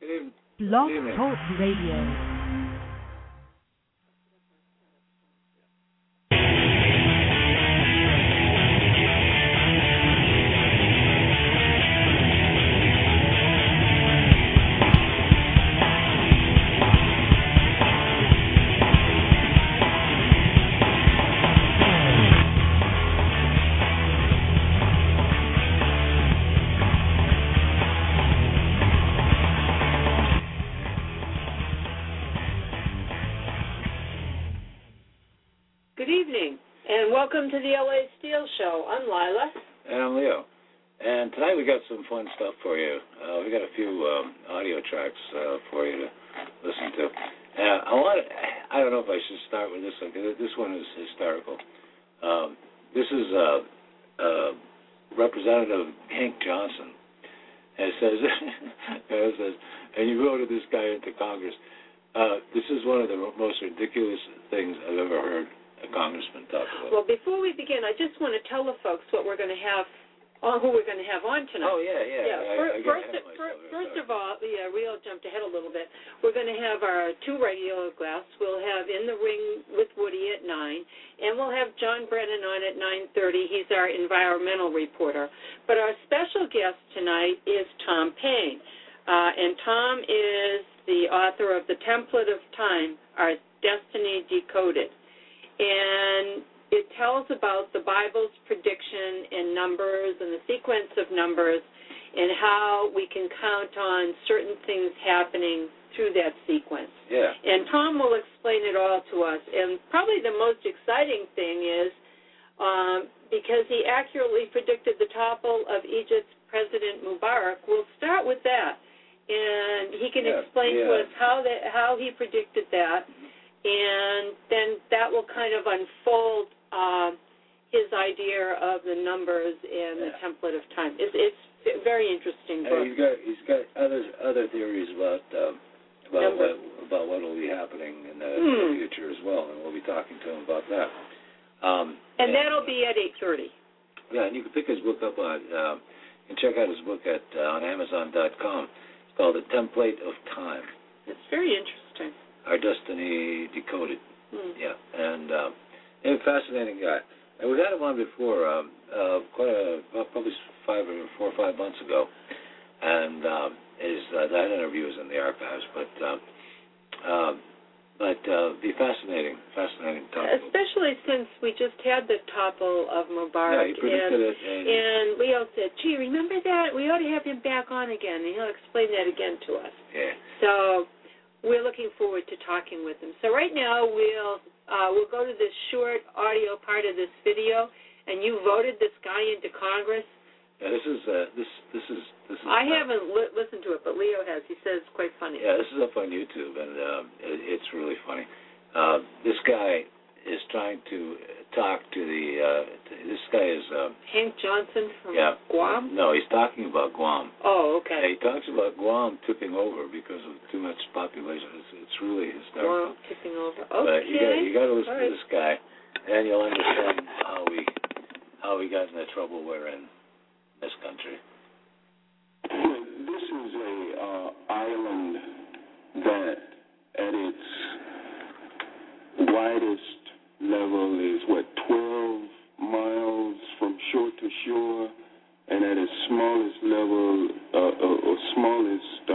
Blog Talk Radio. Welcome to the LA Steel Show. I'm Lila. And I'm Leo. And tonight we got some fun stuff for you. We got a few audio tracks for you to listen to. I don't know if I should start with this one, because this one is historical. This is Representative Hank Johnson. And it says, and you voted this guy into Congress. This is one of the most ridiculous things I've ever heard a congressman talk about. Well, before we begin, I just want to tell the folks what we're going to have, who we're going to have on tonight. Oh, yeah. First of all, Rio jumped ahead a little bit. We're going to have our two radio guests. We'll have In the Ring with Woody at 9, and we'll have John Brennan on at 9:30. He's our environmental reporter. But our special guest tonight is Tom Paine, and Tom is the author of The Template of Time, Our Destiny Decoded. And it tells about the Bible's prediction in numbers and the sequence of numbers and how we can count on certain things happening through that sequence. Yeah. And Tom will explain it all to us. And probably the most exciting thing is because he accurately predicted the topple of Egypt's President Mubarak, we'll start with that. And he can explain to us how he predicted that. And then that will kind of unfold his idea of the numbers and the template of time. It's a very interesting book. He's got other theories about what will be happening in the future as well, and we'll be talking to him about that. And that'll be at 8:30. Yeah, and you can pick his book up and check out his book on Amazon.com. It's called The Template of Time. It's very interesting. Our Destiny Decoded. Yeah, and a fascinating guy. And we had him on before, probably 4 or 5 months ago, and that interview is in the archives. But be fascinating topic. Especially since we just had the topple of Mubarak. Yeah, he predicted it. And Leo said, "Gee, remember that? We ought to have him back on again, and he'll explain that again to us." Yeah. So we're looking forward to talking with him. So right now we'll go to this short audio part of this video, and you voted this guy into Congress. Yeah, this is. I haven't listened to it, but Leo has. He says it's quite funny. Yeah, this is up on YouTube, and it's really funny. This guy is trying to talk to this guy is Hank Johnson from Guam? No, he's talking about Guam. Oh, okay. Yeah, he talks about Guam tipping over because of too much population. It's really hysterical. Guam tipping over. Okay. But you got to listen to this guy, and you'll understand how we got in the trouble we're in this country. This is a island that at its widest level is 12 miles from shore to shore, and at its smallest level or smallest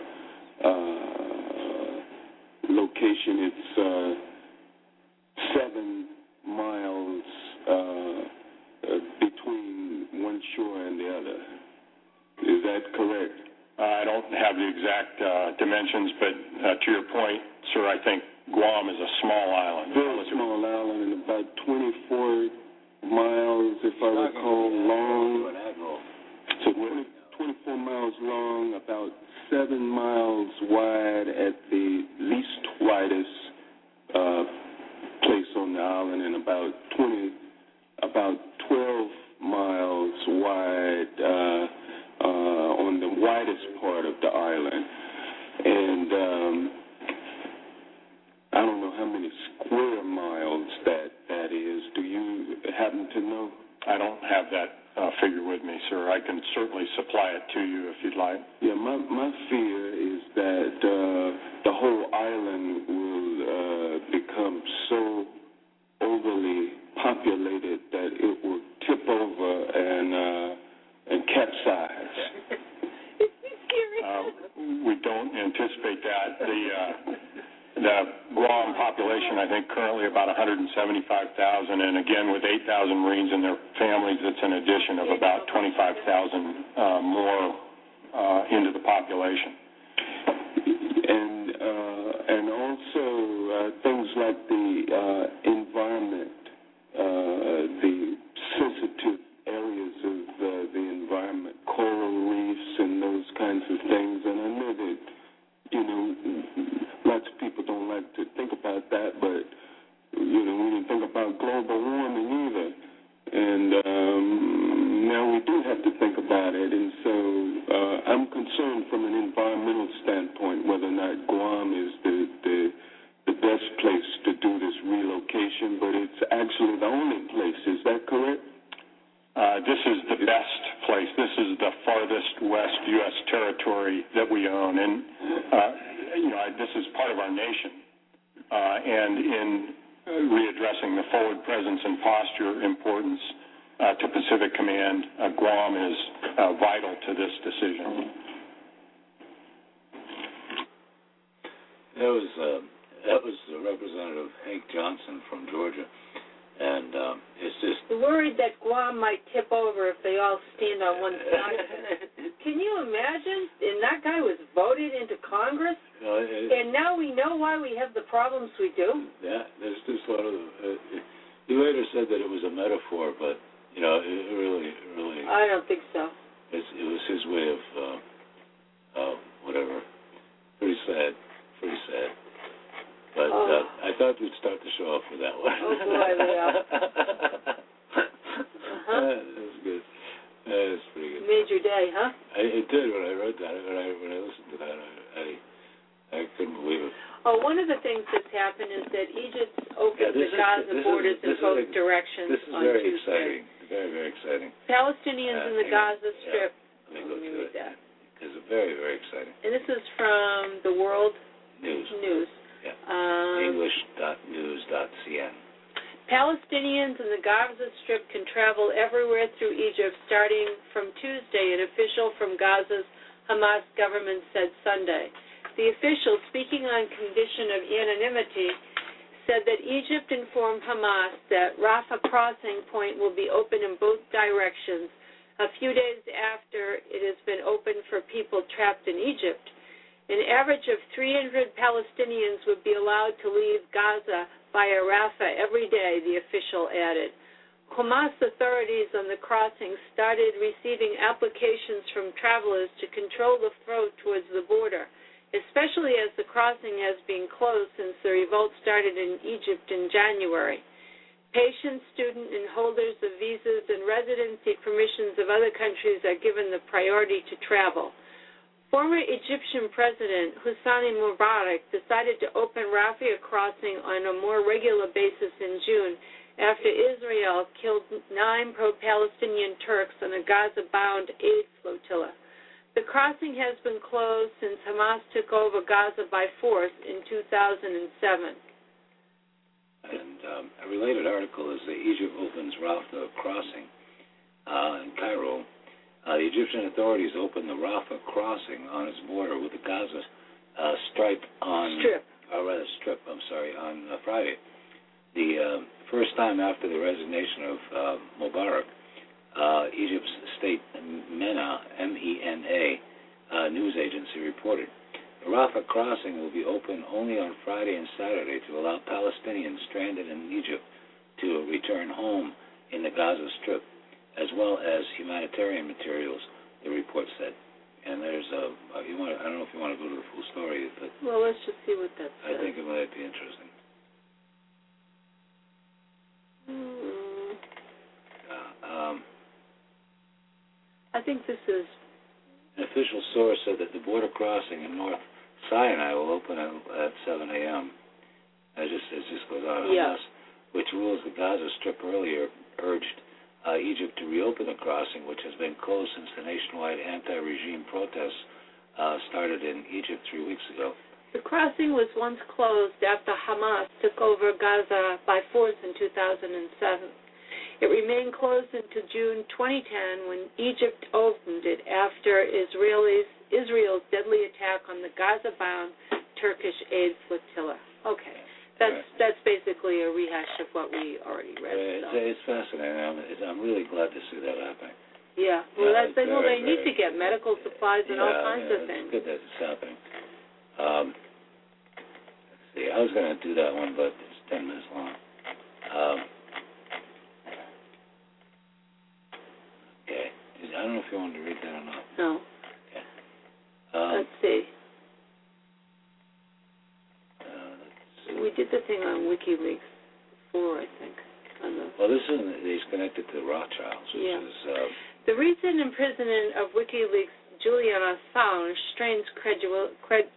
location, it's 7 miles between one shore and the other. Is that correct? I don't have the exact dimensions, but to your point, sir, I think Guam is a small island. Very small island, and about 24 miles, if I recall, long. So 24 miles long, about 7 miles wide at the least widest place on the island, and about 12 miles wide on the widest part of the island. And I don't know how many square miles that is. Do you happen to know? I don't have that figure with me, sir. I can certainly supply it to you if you'd like. Yeah, my fear is that we don't anticipate that. The Guam population, I think, currently about 175,000, and again, with 8,000 Marines and their families, it's an addition of about 25,000 more into the population. And also things like the environment, the sensitive areas of the environment, coral reefs and those kinds of things. And I know that, lots of people don't like to think about that, but, we didn't think about global warming either. And now we do have to think about it. And so I'm concerned from an environmental standpoint whether or not Guam is the best place to do this relocation, but it's actually the only place. Is that correct? This is the best place. This is the farthest west U.S. territory that we own, and this is part of our nation. And in readdressing the forward presence and posture importance to Pacific Command, Guam is vital to this decision. That was Representative Hank Johnson from Georgia. And it's just... We're worried that Guam might tip over if they all stand on one side. Can you imagine? And that guy was voted into Congress? And now we know why we have the problems we do? Yeah, there's just a lot of... he later said that it was a metaphor, but, it really... I don't think so. It was his way of, whatever. Pretty sad. But I thought we'd start the show off with that one. Oh, boy, Leo. That was good. That was pretty good. Made your day, huh? It did when I wrote that. When I listened to that, I couldn't believe it. Oh, one of the things that's happened is that Egypt opened the Gaza borders in both directions. This is on very Tuesday. exciting. Very, very exciting. Palestinians in the Gaza Strip. Let me go Let me to read that. It's very, very exciting. And this is from the World News. Yeah. English.news.cn. Palestinians in the Gaza Strip can travel everywhere through Egypt starting from Tuesday, an official from Gaza's Hamas government said Sunday. The official, speaking on condition of anonymity, said that Egypt informed Hamas that Rafah crossing point will be open in both directions a few days after it has been opened for people trapped in Egypt. An average of 300 Palestinians would be allowed to leave Gaza via Rafah every day, the official added. Hamas authorities on the crossing started receiving applications from travelers to control the flow towards the border, especially as the crossing has been closed since the revolt started in Egypt in January. Patients, student, and holders of visas and residency permissions of other countries are given the priority to travel. Former Egyptian President Hosni Mubarak decided to open Rafah crossing on a more regular basis in June after Israel killed 9 pro-Palestinian Turks on a Gaza-bound aid flotilla. The crossing has been closed since Hamas took over Gaza by force in 2007. And a related article is that Egypt opens Rafah crossing in Cairo. The Egyptian authorities opened the Rafah crossing on its border with the Gaza Strip on Friday. The first time after the resignation of Mubarak, Egypt's state MENA, M-E-N-A, news agency reported. The Rafah crossing will be open only on Friday and Saturday to allow Palestinians stranded in Egypt to return home in the Gaza Strip, as well as humanitarian materials, the report said. And there's I don't know if you want to go to the full story, but well, let's just see what that says. I think it might be interesting. I think this is... An official source said that the border crossing in North Sinai will open at 7 a.m. It just goes on. Yeah. Which rules the Gaza Strip earlier urged Egypt to reopen the crossing, which has been closed since the nationwide anti-regime protests started in Egypt 3 weeks ago. The crossing was once closed after Hamas took over Gaza by force in 2007. It remained closed until June 2010 when Egypt opened it after Israelis Israel's deadly attack on the Gaza-bound Turkish aid flotilla. Okay. That's basically a rehash of what we already read. It's fascinating. I'm really glad to see that happening. Yeah. Well, they need to get medical supplies and all kinds of things. It's good that it's happening. Let's see. I was going to do that one, but it's 10 minutes long. Okay. I don't know if you wanted to read that or not. No. Okay. Let's see. We did the thing on WikiLeaks before, I think. Well, this is connected to Rothschilds, which is... the recent imprisonment of WikiLeaks' Julian Assange strains credulity.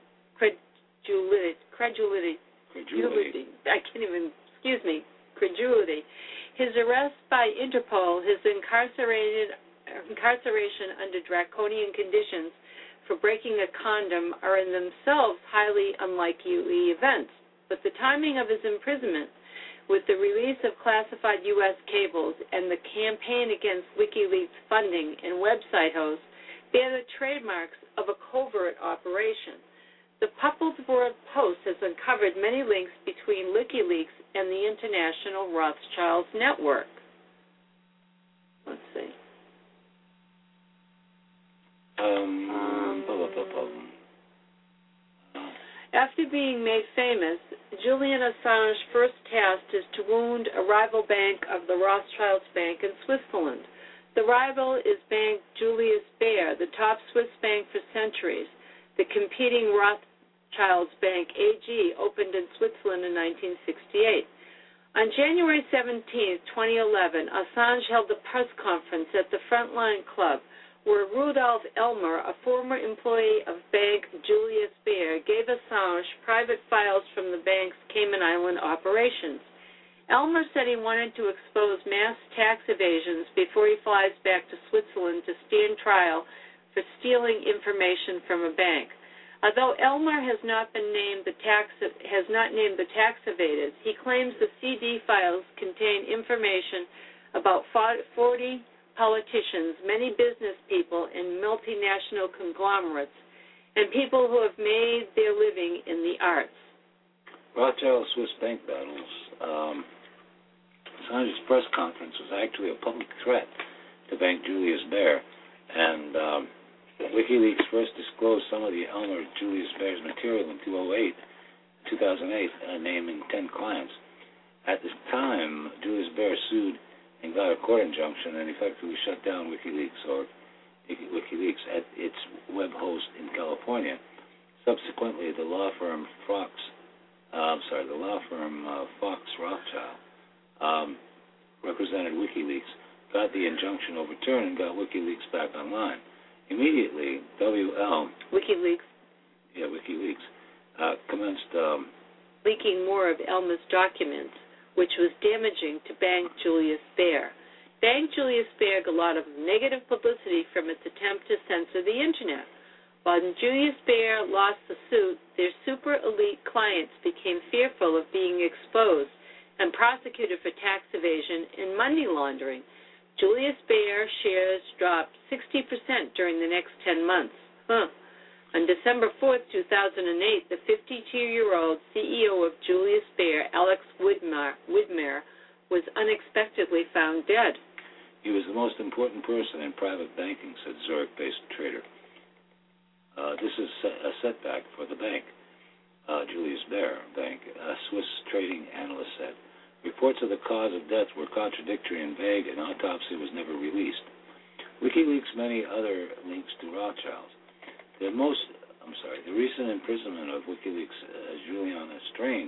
I can't even, credulity. His arrest by Interpol, his incarceration under draconian conditions for breaking a condom are in themselves highly unlikely events. But the timing of his imprisonment, with the release of classified U.S. cables and the campaign against WikiLeaks funding and website hosts, bear the trademarks of a covert operation. The Pupplesworth Post has uncovered many links between WikiLeaks and the international Rothschilds network. Let's see. After being made famous, Julian Assange's first task is to wound a rival bank of the Rothschilds Bank in Switzerland. The rival is Bank Julius Baer, the top Swiss bank for centuries. The competing Rothschilds Bank AG opened in Switzerland in 1968. On January 17, 2011, Assange held a press conference at the Frontline Club, where Rudolf Elmer, a former employee of Bank Julius Baer, gave Assange private files from the bank's Cayman Island operations. Elmer said he wanted to expose mass tax evasions before he flies back to Switzerland to stand trial for stealing information from a bank. Although Elmer has not named the tax evaders, he claims the CD files contain information about 40 politicians, many business people, and multinational conglomerates, and people who have made their living in the arts. Rothschild Swiss bank battles. Assange's press conference was actually a public threat to Bank Julius Baer, and WikiLeaks first disclosed some of the Elmer Julius Baer's material in 2008, naming 10 clients. At this time, Julius Baer sued and got a court injunction and effectively shut down WikiLeaks at its web host in California. Subsequently, the law firm Fox Rothschild represented WikiLeaks, got the injunction overturned, and got WikiLeaks back online. Immediately, WikiLeaks commenced leaking more of Elmer's documents, which was damaging to Bank Julius Baer. Bank Julius Baer got a lot of negative publicity from its attempt to censor the Internet. While Julius Baer lost the suit, their super elite clients became fearful of being exposed and prosecuted for tax evasion and money laundering. Julius Baer shares dropped 60% during the next 10 months. On December 4, 2008, the 52-year-old CEO of Julius Baer, Alex Widmer, was unexpectedly found dead. He was the most important person in private banking, said Zurich-based trader. This is a setback for the bank, Julius Baer Bank, a Swiss trading analyst said. Reports of the cause of death were contradictory and vague, and autopsy was never released. WikiLeaks many other links to Rothschilds. The recent imprisonment of WikiLeaks Julian Assange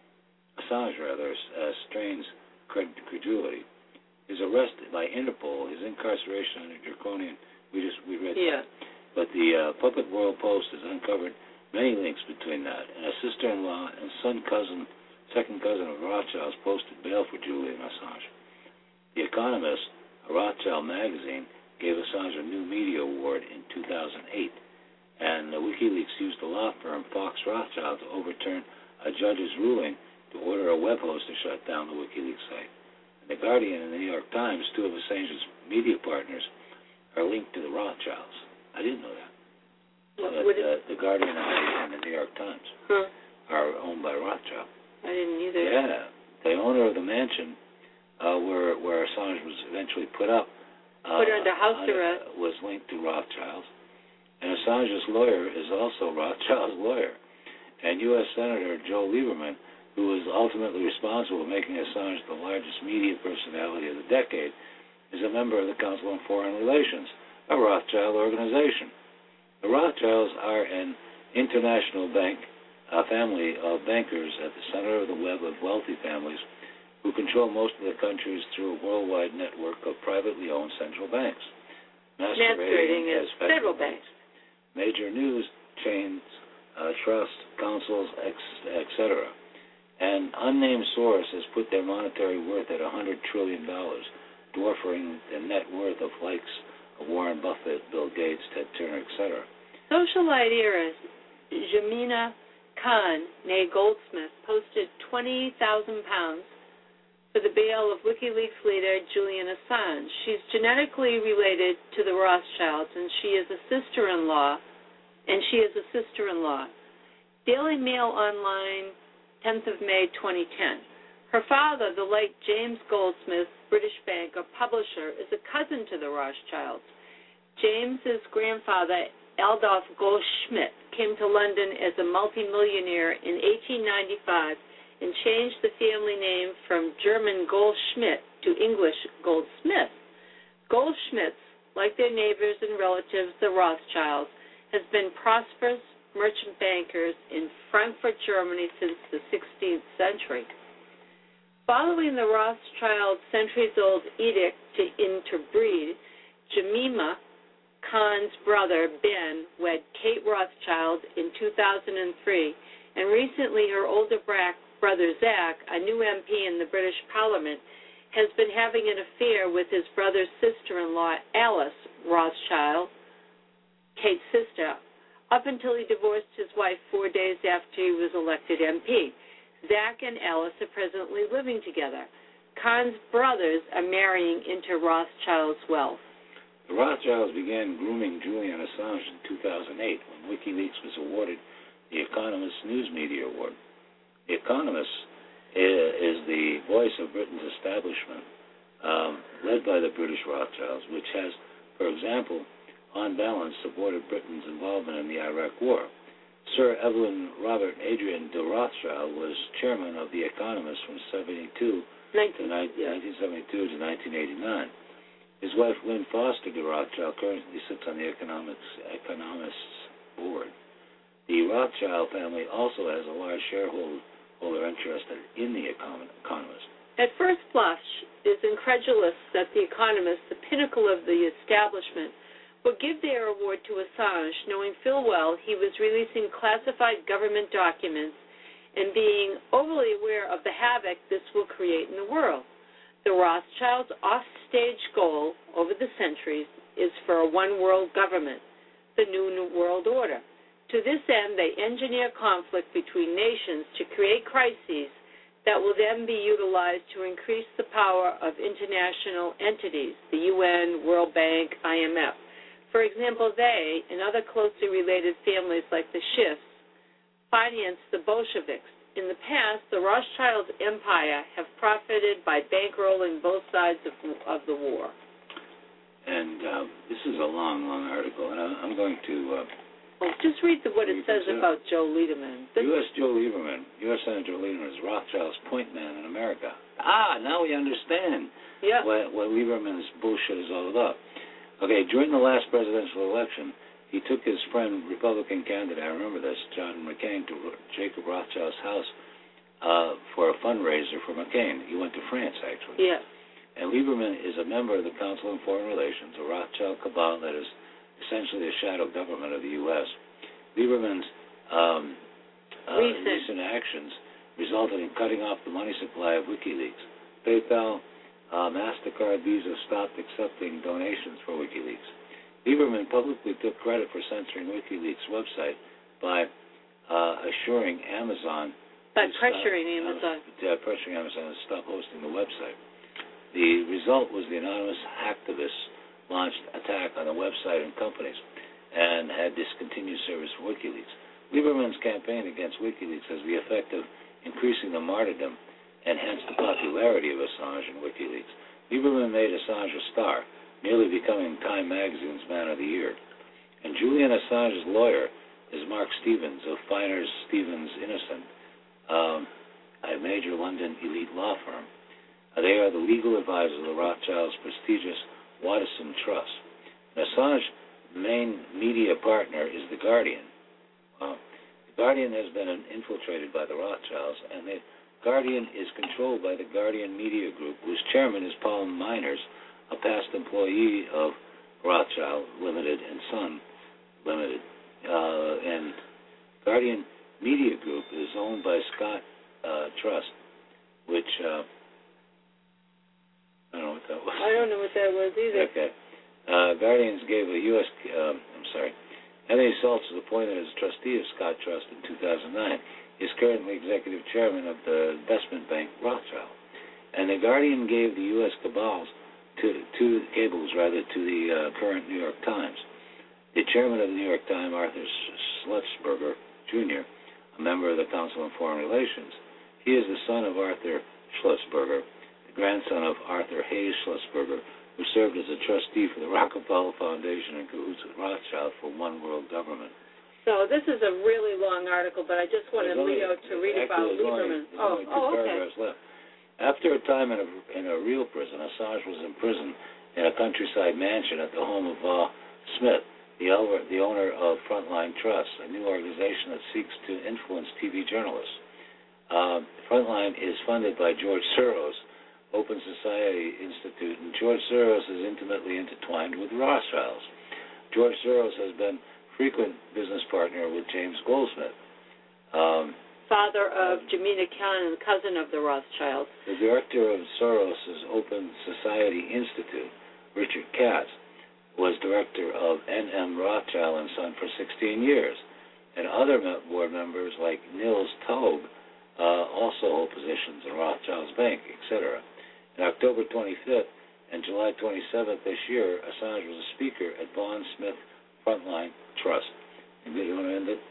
strains credulity. His arrest by Interpol, his incarceration under draconian, we read that. But the Puppet World Post has uncovered many links between that. And a sister-in-law and second cousin of Rothschilds posted bail for Julian Assange. The Economist, a Rothschild magazine, gave Assange a New Media Award in 2008. And WikiLeaks used the law firm Fox Rothschild to overturn a judge's ruling to order a web host to shut down the WikiLeaks site. And the Guardian and the New York Times, two of Assange's media partners, are linked to the Rothschilds. I didn't know that. The Guardian and the New York Times are owned by Rothschild. I didn't either. Yeah. The owner of the mansion where Assange was eventually put up under house arrest was linked to Rothschilds. And Assange's lawyer is also Rothschild's lawyer. And U.S. Senator Joe Lieberman, who was ultimately responsible for making Assange the largest media personality of the decade, is a member of the Council on Foreign Relations, a Rothschild organization. The Rothschilds are an international family of bankers at the center of the web of wealthy families who control most of the countries through a worldwide network of privately owned central banks, masquerading as federal banks. Major news chains, trusts, councils, etc. An unnamed source has put their monetary worth at $100 trillion, dwarfing the net worth of likes of Warren Buffett, Bill Gates, Ted Turner, etc. Socialite heiress Jamina Khan, née Goldsmith, posted £20,000 for the bail of WikiLeaks leader Julian Assange. She's genetically related to the Rothschilds, and she is a sister-in-law. Daily Mail Online, 10th of May, 2010. Her father, the late James Goldsmith, British banker, publisher, is a cousin to the Rothschilds. James's grandfather, Adolf Goldschmidt, came to London as a multimillionaire in 1895 and changed the family name from German Goldschmidt to English Goldsmith. Goldschmidts, like their neighbors and relatives, the Rothschilds, has been prosperous merchant bankers in Frankfurt, Germany since the 16th century. Following the Rothschild centuries-old edict to interbreed, Jemima Khan's brother, Ben, wed Kate Rothschild in 2003, and recently her older brother, Zach, a new MP in the British Parliament, has been having an affair with his brother's sister-in-law, Alice Rothschild, Kate's sister, up until he divorced his wife 4 days after he was elected MP. Zach and Alice are presently living together. Khan's brothers are marrying into Rothschild's wealth. The Rothschilds began grooming Julian Assange in 2008 when WikiLeaks was awarded the Economist News Media Award. The Economist is the voice of Britain's establishment, led by the British Rothschilds, which has, for example, on balance, supported Britain's involvement in the Iraq War. Sir Evelyn Robert Adrian de Rothschild was chairman of The Economist from 1972 to 1989. His wife, Lynn Foster de Rothschild, currently sits on the Economist's board. The Rothschild family also has a large shareholder interest in The Economist. At first blush, it is incredulous that The Economist, the pinnacle of the establishment, would give their award to Assange, knowing full well he was releasing classified government documents and being overly aware of the havoc this will create in the world. The Rothschilds' off-stage goal over the centuries is for a one-world government, the New World Order. To this end, they engineer conflict between nations to create crises that will then be utilized to increase the power of international entities, the UN, World Bank, IMF. For example, they and other closely related families like the Schiffs financed the Bolsheviks. In the past, the Rothschild empire have profited by bankrolling both sides of the war. And this is a long, long article, and I'm going to... just read what it says about Joe Lieberman. U.S. Senator Lieberman is Rothschild's point man in America. Now we understand what Lieberman's bullshit is all about. Okay, during the last presidential election, he took his friend, Republican candidate, I remember this, John McCain, to Jacob Rothschild's house for a fundraiser for McCain. He went to France, actually. Yeah. And Lieberman is a member of the Council on Foreign Relations, a Rothschild cabal that is essentially a shadow government of the U.S. Lieberman's recent actions resulted in cutting off the money supply of WikiLeaks. PayPal, MasterCard, Visa stopped accepting donations for WikiLeaks. Lieberman publicly took credit for censoring WikiLeaks' website by pressuring Amazon to stop hosting the website. The result was the anonymous hacktivists launched attack on the website and companies. and had discontinued service for WikiLeaks. Lieberman's campaign against WikiLeaks has the effect of increasing the martyrdom and hence the popularity of Assange and WikiLeaks. Lieberman made Assange a star, nearly becoming Time Magazine's Man of the Year. And Julian Assange's lawyer is Mark Stevens of Feiners, Stevens Innocent, a major London elite law firm. They are the legal advisor of the Rothschilds' prestigious Watterson Trust. Assange's main media partner is The Guardian. The Guardian has been infiltrated by the Rothschilds, and the Guardian is controlled by the Guardian Media Group, whose chairman is Paul Miners, a past employee of Rothschild Limited and Son Limited. And Guardian Media Group is owned by Scott Trust, which I don't know what that was. I don't know what that was either. Okay. Guardians gave a U.S. Anthony Saltz was appointed as trustee of Scott Trust in 2009. He is currently executive chairman of the investment bank Rothschild. And the Guardian gave the U.S. cables to the current New York Times. The chairman of the New York Times, Arthur Schlutzberger, Jr., a member of the Council on Foreign Relations. He is the son of Arthur Schlutzberger, the grandson of Arthur Hayes Schlutzberger, who served as a trustee for the Rockefeller Foundation in cahoots with Rothschild for One World Government. So this is a really long article, but I just wanted Leo to read about Lieberman. There's only two paragraphs left. After a time in a real prison, Assange was imprisoned in a countryside mansion at the home of Smith, the owner of Frontline Trust, a new organization that seeks to influence TV journalists. Frontline is funded by George Soros, Open Society Institute, and George Soros is intimately intertwined with Rothschilds. George Soros has been frequent business partner with James Goldsmith. Father of Jemina Khan and cousin of the Rothschilds. The director of Soros' Open Society Institute, Richard Katz, was director of N.M. Rothschild and Son for 16 years. And other board members like Nils Taube also hold positions in Rothschild's Bank, etc. On October 25th and July 27th this year, Assange was a speaker at Vaughan Smith Frontline Trust. You want to end it?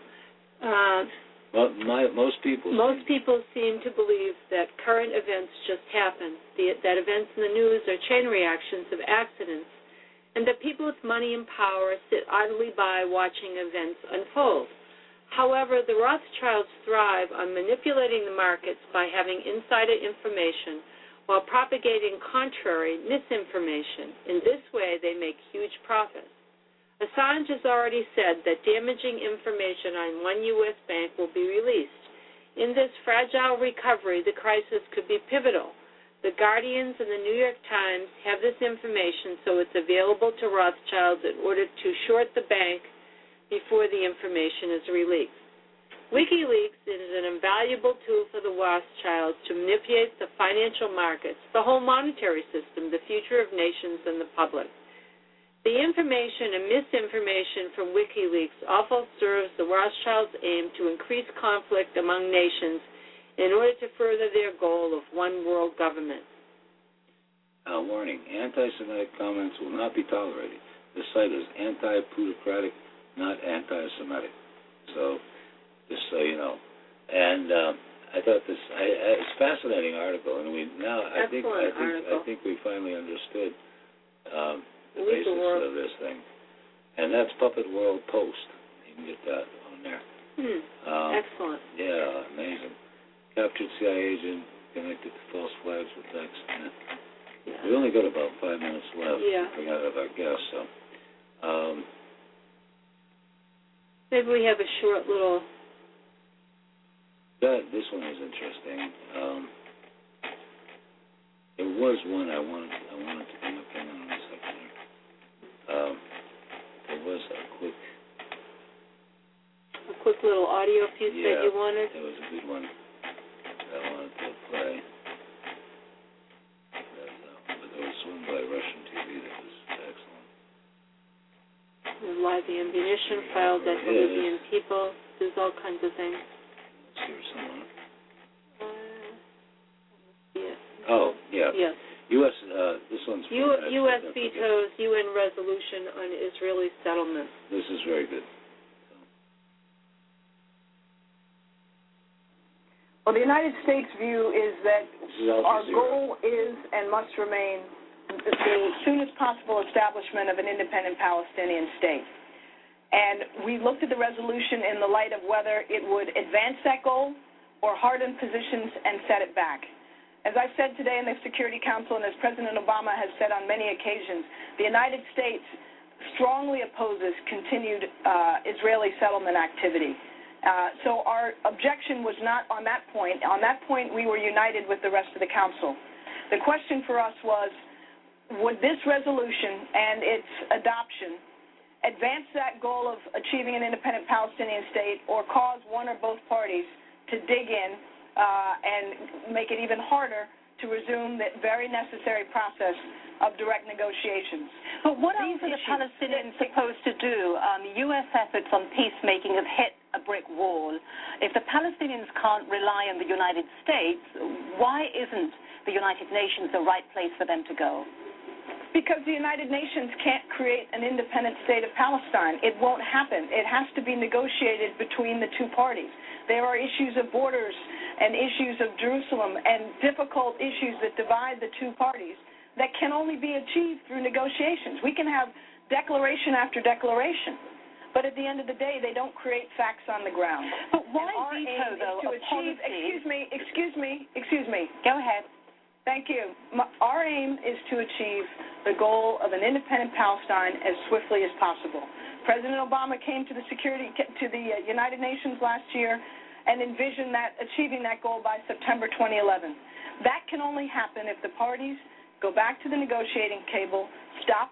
Most people seem to believe that current events just happen, that events in the news are chain reactions of accidents, and that people with money and power sit idly by watching events unfold. However, the Rothschilds thrive on manipulating the markets by having insider information while propagating contrary misinformation. In this way, they make huge profits. Assange has already said that damaging information on one U.S. bank will be released. In this fragile recovery, the crisis could be pivotal. The Guardians and the New York Times have this information, so it's available to Rothschilds in order to short the bank before the information is released. WikiLeaks is an invaluable tool for the Rothschilds to manipulate the financial markets, the whole monetary system, the future of nations, and the public. The information and misinformation from WikiLeaks also serves the Rothschilds' aim to increase conflict among nations in order to further their goal of one world government. Warning, anti-Semitic comments will not be tolerated. This site is anti-plutocratic, not anti-Semitic. So, just so you know. And I thought it's a fascinating article, and I think we finally understood the basis of this thing. And that's Puppet World Post. You can get that on there. Excellent. Yeah, amazing. Captured CIA agent connected to false flags with text. Yeah. We only got about 5 minutes left. Yeah. We got our guests, so. Maybe we have a short little. This one is interesting. There was one I wanted to come up in a second here. There was a quick little audio piece that you wanted. There was a good one that I wanted to play. But there was one by Russian TV that was excellent. Live the ammunition filed at the Libyan people. There's all kinds of things. Let's hear someone. Yeah. Oh, yeah. Yes. U.S. This one's U.S. vetoes UN resolution on Israeli settlements. This is very good. Well, the United States' view is that our goal is and must remain the soonest possible establishment of an independent Palestinian state. And we looked at the resolution in the light of whether it would advance that goal or harden positions and set it back. As I said today in the Security Council, and as President Obama has said on many occasions, the United States strongly opposes continued Israeli settlement activity. So our objection was not on that point. On that point, we were united with the rest of the Council. The question for us was, would this resolution and its adoption advance that goal of achieving an independent Palestinian state or cause one or both parties to dig in and make it even harder to resume that very necessary process of direct negotiations? But what else are the Palestinians supposed to do? U.S. efforts on peacemaking have hit a brick wall. If the Palestinians can't rely on the United States, why isn't the United Nations the right place for them to go? Because the United Nations can't create an independent state of Palestine. It won't happen. It has to be negotiated between the two parties. There are issues of borders and issues of Jerusalem and difficult issues that divide the two parties that can only be achieved through negotiations. We can have declaration after declaration, but at the end of the day, they don't create facts on the ground. But why veto, though, a policy? Excuse me. Go ahead. Thank you. Our aim is to achieve the goal of an independent Palestine as swiftly as possible. President Obama came to the United Nations last year and envisioned achieving that goal by September 2011. That can only happen if the parties go back to the negotiating table, stop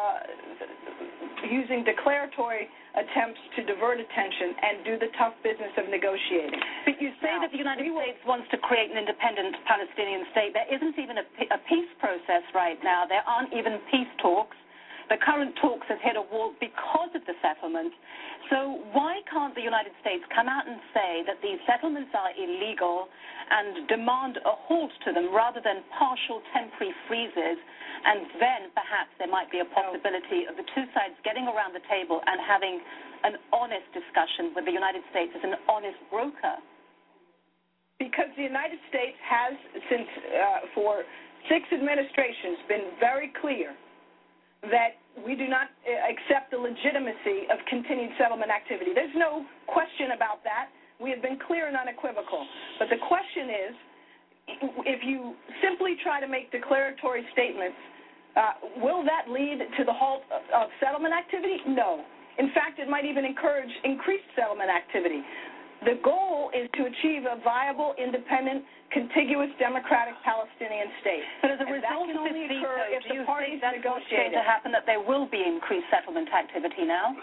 using declaratory attempts to divert attention, and do the tough business of negotiating. But you say that the United States wants to create an independent Palestinian state. There isn't even a peace process right now. There aren't even peace talks. The current talks have hit a wall because of the settlement. So why can't the United States come out and say that these settlements are illegal and demand a halt to them rather than partial temporary freezes, and then perhaps there might be a possibility of the two sides getting around the table and having an honest discussion with the United States as an honest broker? Because the United States has, since for 6 administrations, been very clear that we do not accept the legitimacy of continued settlement activity. There's no question about that. We have been clear and unequivocal. But the question is, if you simply try to make declaratory statements, will that lead to the halt of settlement activity? No. In fact, it might even encourage increased settlement activity. The goal is to achieve a viable, independent, contiguous, democratic Palestinian state. But as a result of this veto, do you think that's what's going to happen, that there will be increased settlement activity now?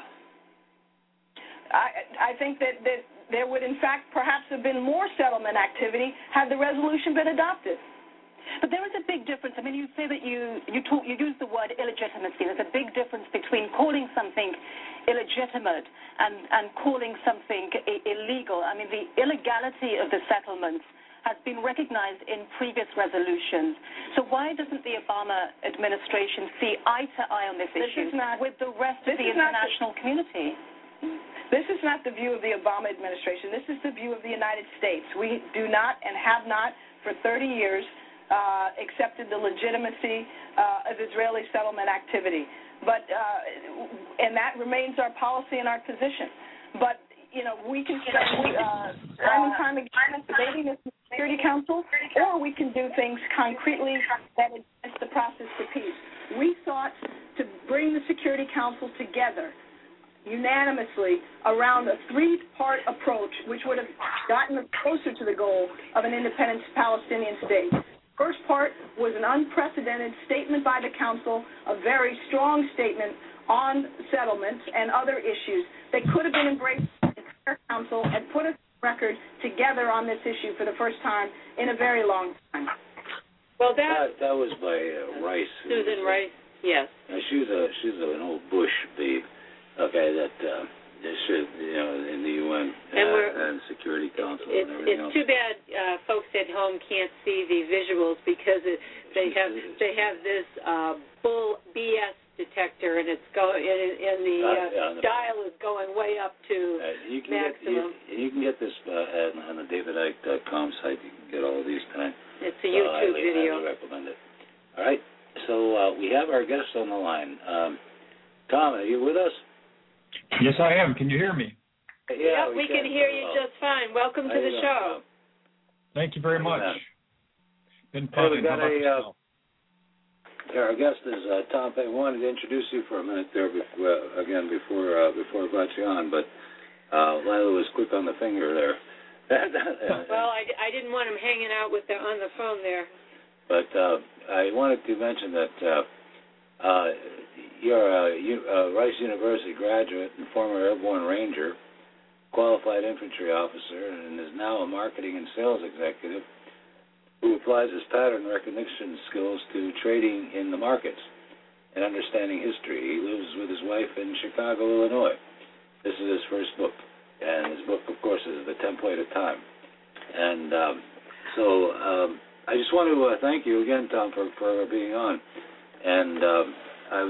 I think that there would, in fact, perhaps have been more settlement activity had the resolution been adopted. But there is a big difference. I mean, you say that you use the word illegitimacy. There's a big difference between calling something illegitimate and calling something illegal. I mean, the illegality of the settlements has been recognized in previous resolutions. So why doesn't the Obama administration see eye to eye on this issue with the rest of the international community? This is not the view of the Obama administration. This is the view of the United States. We do not and have not for 30 years accepted the legitimacy of Israeli settlement activity. But and that remains our policy and our position. But, you know, we can spend time and time again debating this in the Security Council, or we can do things concretely that advance the process to peace. We sought to bring the Security Council together unanimously around a 3-part approach which would have gotten us closer to the goal of an independent Palestinian state. First part was an unprecedented statement by the Council, a very strong statement on settlements and other issues that could have been embraced by the entire Council and put us on record together on this issue for the first time in a very long time. Well, that was by Rice. Susan Rice, yes. She's an old Bush babe. Okay, that should, you know, in the UN and Security Council and everything else. It's too bad folks at home can't see the visuals because they have this bull BS detector, and it's the dial is going way up to maximum. You can get this on the DavidIke.com site. You can get all of these tonight. It's a YouTube video. I recommend it. All right. So we have our guests on the line. Tom, are you with us? Yes, I am. Can you hear me? Yeah, we can hear you just fine. Welcome to the show. Thank you very much. Our guest is Tom Payne. I wanted to introduce you for a minute there before I brought you on, but Lila was quick on the finger there. Well, I didn't want him hanging out on the phone there. But I wanted to mention that you're a Rice University graduate and former airborne ranger, qualified infantry officer, and is now a marketing and sales executive who applies his pattern recognition skills to trading in the markets and understanding history. He lives with his wife in Chicago, Illinois. This is his first book, and his book, of course, is The Template of Time. And so I just want to thank you again, Tom, for being on. And I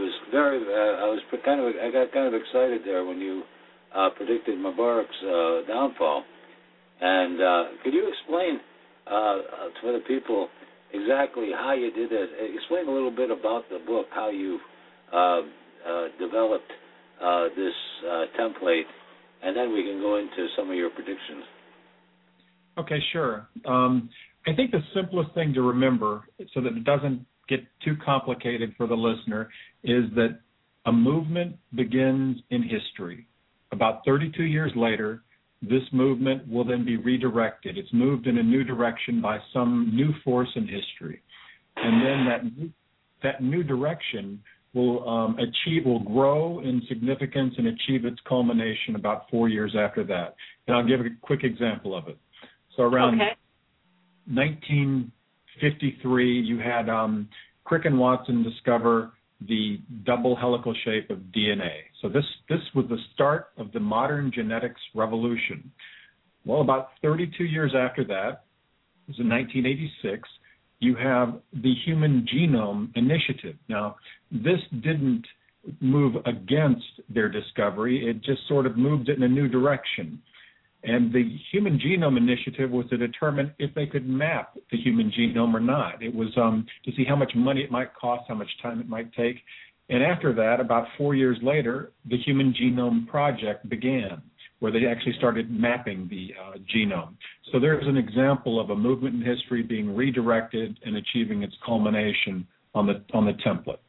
got kind of excited there when you predicted Mubarak's downfall. And could you explain to the people exactly how you did that? Explain a little bit about the book, how you developed this template, and then we can go into some of your predictions. Okay, sure. I think the simplest thing to remember, so that it doesn't get too complicated for the listener, is that a movement begins in history. About 32 years later, this movement will then be redirected. It's moved in a new direction by some new force in history. And then that new direction will grow in significance and achieve its culmination about 4 years after that. And I'll give a quick example of it. So around 1953, you had Crick and Watson discover the double helical shape of DNA. So this was the start of the modern genetics revolution. Well, about 32 years after that, it was in 1986, you have the Human Genome Initiative. Now, this didn't move against their discovery. It just sort of moved it in a new direction. And the Human Genome Initiative was to determine if they could map the human genome or not. It was to see how much money it might cost, how much time it might take. And after that, about 4 years later, the Human Genome Project began, where they actually started mapping the genome. So there's an example of a movement in history being redirected and achieving its culmination on the template.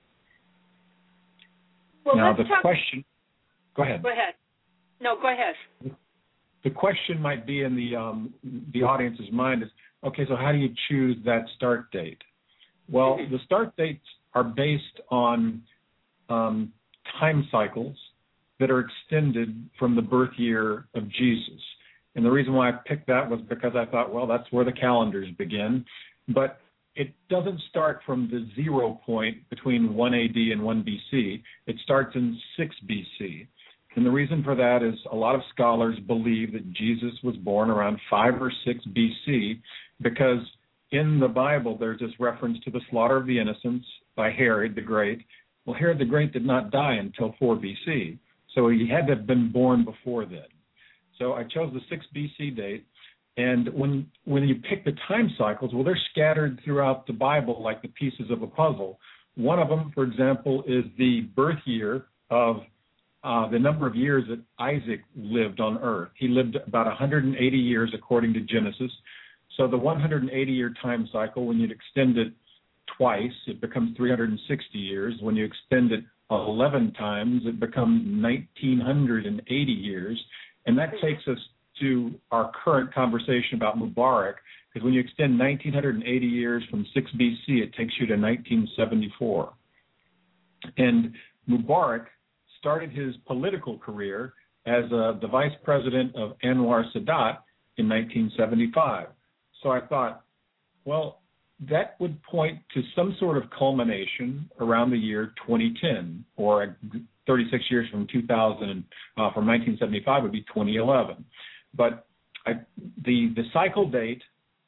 Well, now the question. Go ahead. Go ahead. No, go ahead. The question might be in the audience's mind is, okay, so how do you choose that start date? Well, the start dates are based on time cycles that are extended from the birth year of Jesus. And the reason why I picked that was because I thought, well, that's where the calendars begin. But it doesn't start from the 0 point between 1 AD and 1 BC. It starts in 6 BC. And the reason for that is a lot of scholars believe that Jesus was born around 5 or 6 BC because in the Bible there's this reference to the slaughter of the innocents by Herod the Great. Well, Herod the Great did not die until 4 BC, so he had to have been born before then. So I chose the 6 BC date, and when you pick the time cycles, well, they're scattered throughout the Bible like the pieces of a puzzle. One of them, for example, is the birth year of the number of years that Isaac lived on earth. He lived about 180 years according to Genesis. So the 180-year time cycle, when you'd extend it twice, it becomes 360 years. When you extend it 11 times, it becomes 1,980 years. And that takes us to our current conversation about Mubarak, because when you extend 1,980 years from 6 BC, it takes you to 1974. And Mubarak started his political career as the vice president of Anwar Sadat in 1975. So I thought, well, that would point to some sort of culmination around the year 2010, or 36 years from 2000, from 1975 would be 2011. But the cycle date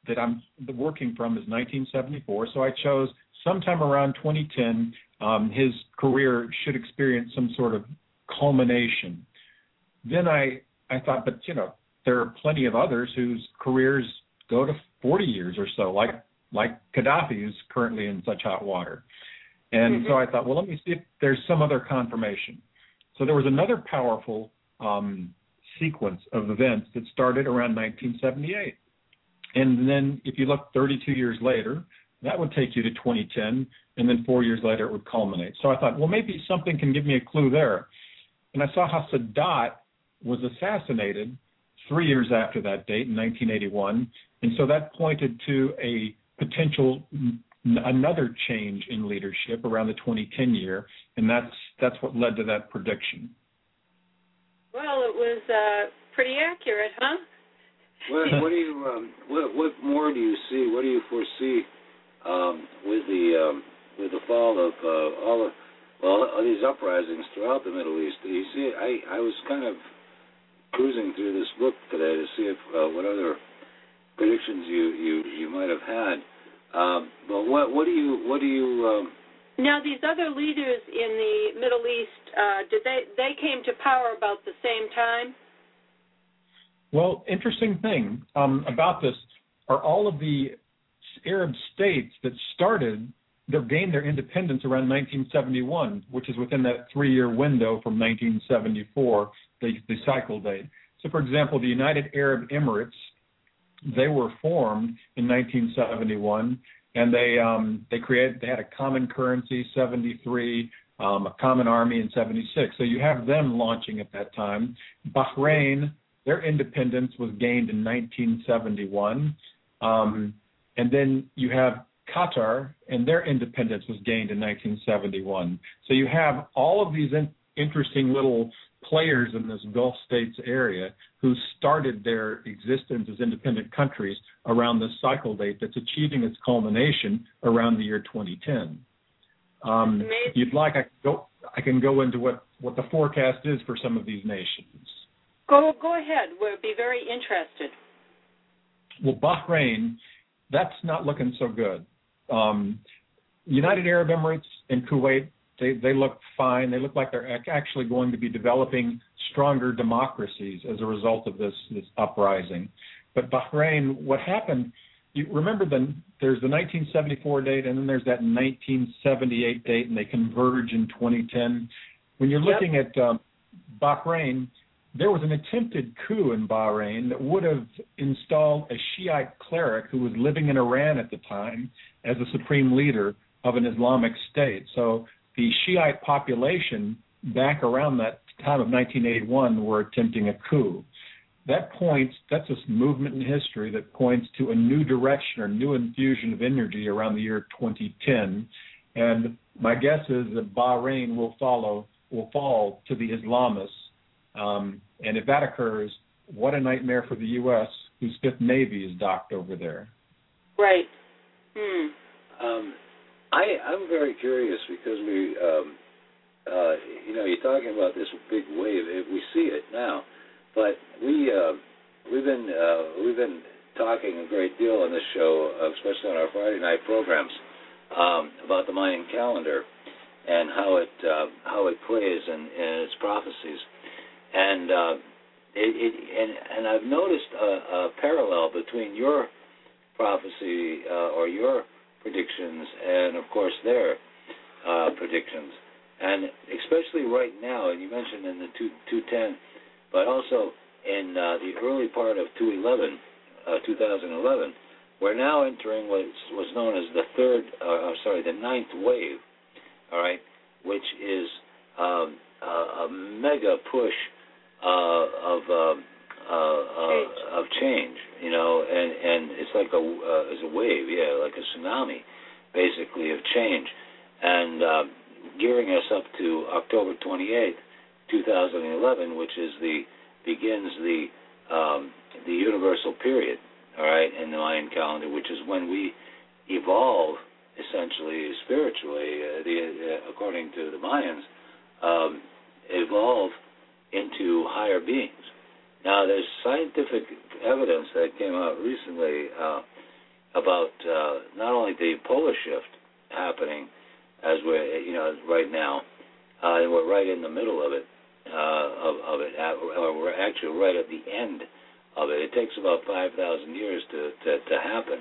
that I'm working from is 1974, so I chose sometime around 2010, his career should experience some sort of culmination. Then I thought, but, there are plenty of others whose careers go to 40 years or so, like Gaddafi, who's currently in such hot water. And so I thought, well, let me see if there's some other confirmation. So there was another powerful sequence of events that started around 1978. And then if you look 32 years later, that would take you to 2010, and then 4 years later it would culminate. So I thought, well, maybe something can give me a clue there. And I saw how Sadat was assassinated 3 years after that date in 1981, and so that pointed to a potential another change in leadership around the 2010 year, and that's what led to that prediction. Well, it was pretty accurate, huh? What do you what more do you see? What do you foresee with the fall of all these uprisings throughout the Middle East? You see, I was kind of cruising through this book today to see if what other predictions you might have had. But what do you now, these other leaders in the Middle East, did they came to power about the same time? Well, interesting thing about this are all of the Arab states that gained their independence around 1971, which is within that 3-year window from 1974, the cycle date. So, for example, the United Arab Emirates, they were formed in 1971, and they had a common currency, 73, a common army in 76. So you have them launching at that time. Bahrain, their independence was gained in 1971. And then you have Qatar, and their independence was gained in 1971. So you have all of these interesting little players in this Gulf states area who started their existence as independent countries around this cycle date that's achieving its culmination around the year 2010. If you'd like, I can go into what the forecast is for some of these nations. Go ahead. We'll be very interested. Well, Bahrain, that's not looking so good. United Arab Emirates and Kuwait, they look fine. They look like they're actually going to be developing stronger democracies as a result of this uprising. But Bahrain, what happened, you remember there's the 1974 date, and then there's that 1978 date, and they converge in 2010. When you're looking at Bahrain, there was an attempted coup in Bahrain that would have installed a Shiite cleric who was living in Iran at the time as the supreme leader of an Islamic state. So the Shiite population back around that time of 1981 were attempting a coup. That's this movement in history that points to a new direction or new infusion of energy around the year 2010. And my guess is that Bahrain will fall to the Islamists. And if that occurs, what a nightmare for the U.S., whose Fifth Navy is docked over there. Right. I'm very curious because you're talking about this big wave. We see it now, but we've been talking a great deal on this show, especially on our Friday night programs, about the Mayan calendar and how it plays in its prophecies. And I've noticed a parallel between your prophecy or your predictions and, of course, their predictions. And especially right now, and you mentioned in the 2010, but also in the early part of 2011, we're now entering what was known as the ninth wave, all right, which is a mega push of change, and it's like it's a wave, like a tsunami, basically, of change, and gearing us up to October 28th, 2011, which begins the universal period, all right, in the Mayan calendar, which is when we evolve, essentially, spiritually, according to the Mayans, evolve into higher beings. Now, there's scientific evidence that came out recently about not only the polar shift happening as we're right now, and we're right in the middle of it, or we're actually right at the end of it. It takes about 5,000 years to happen,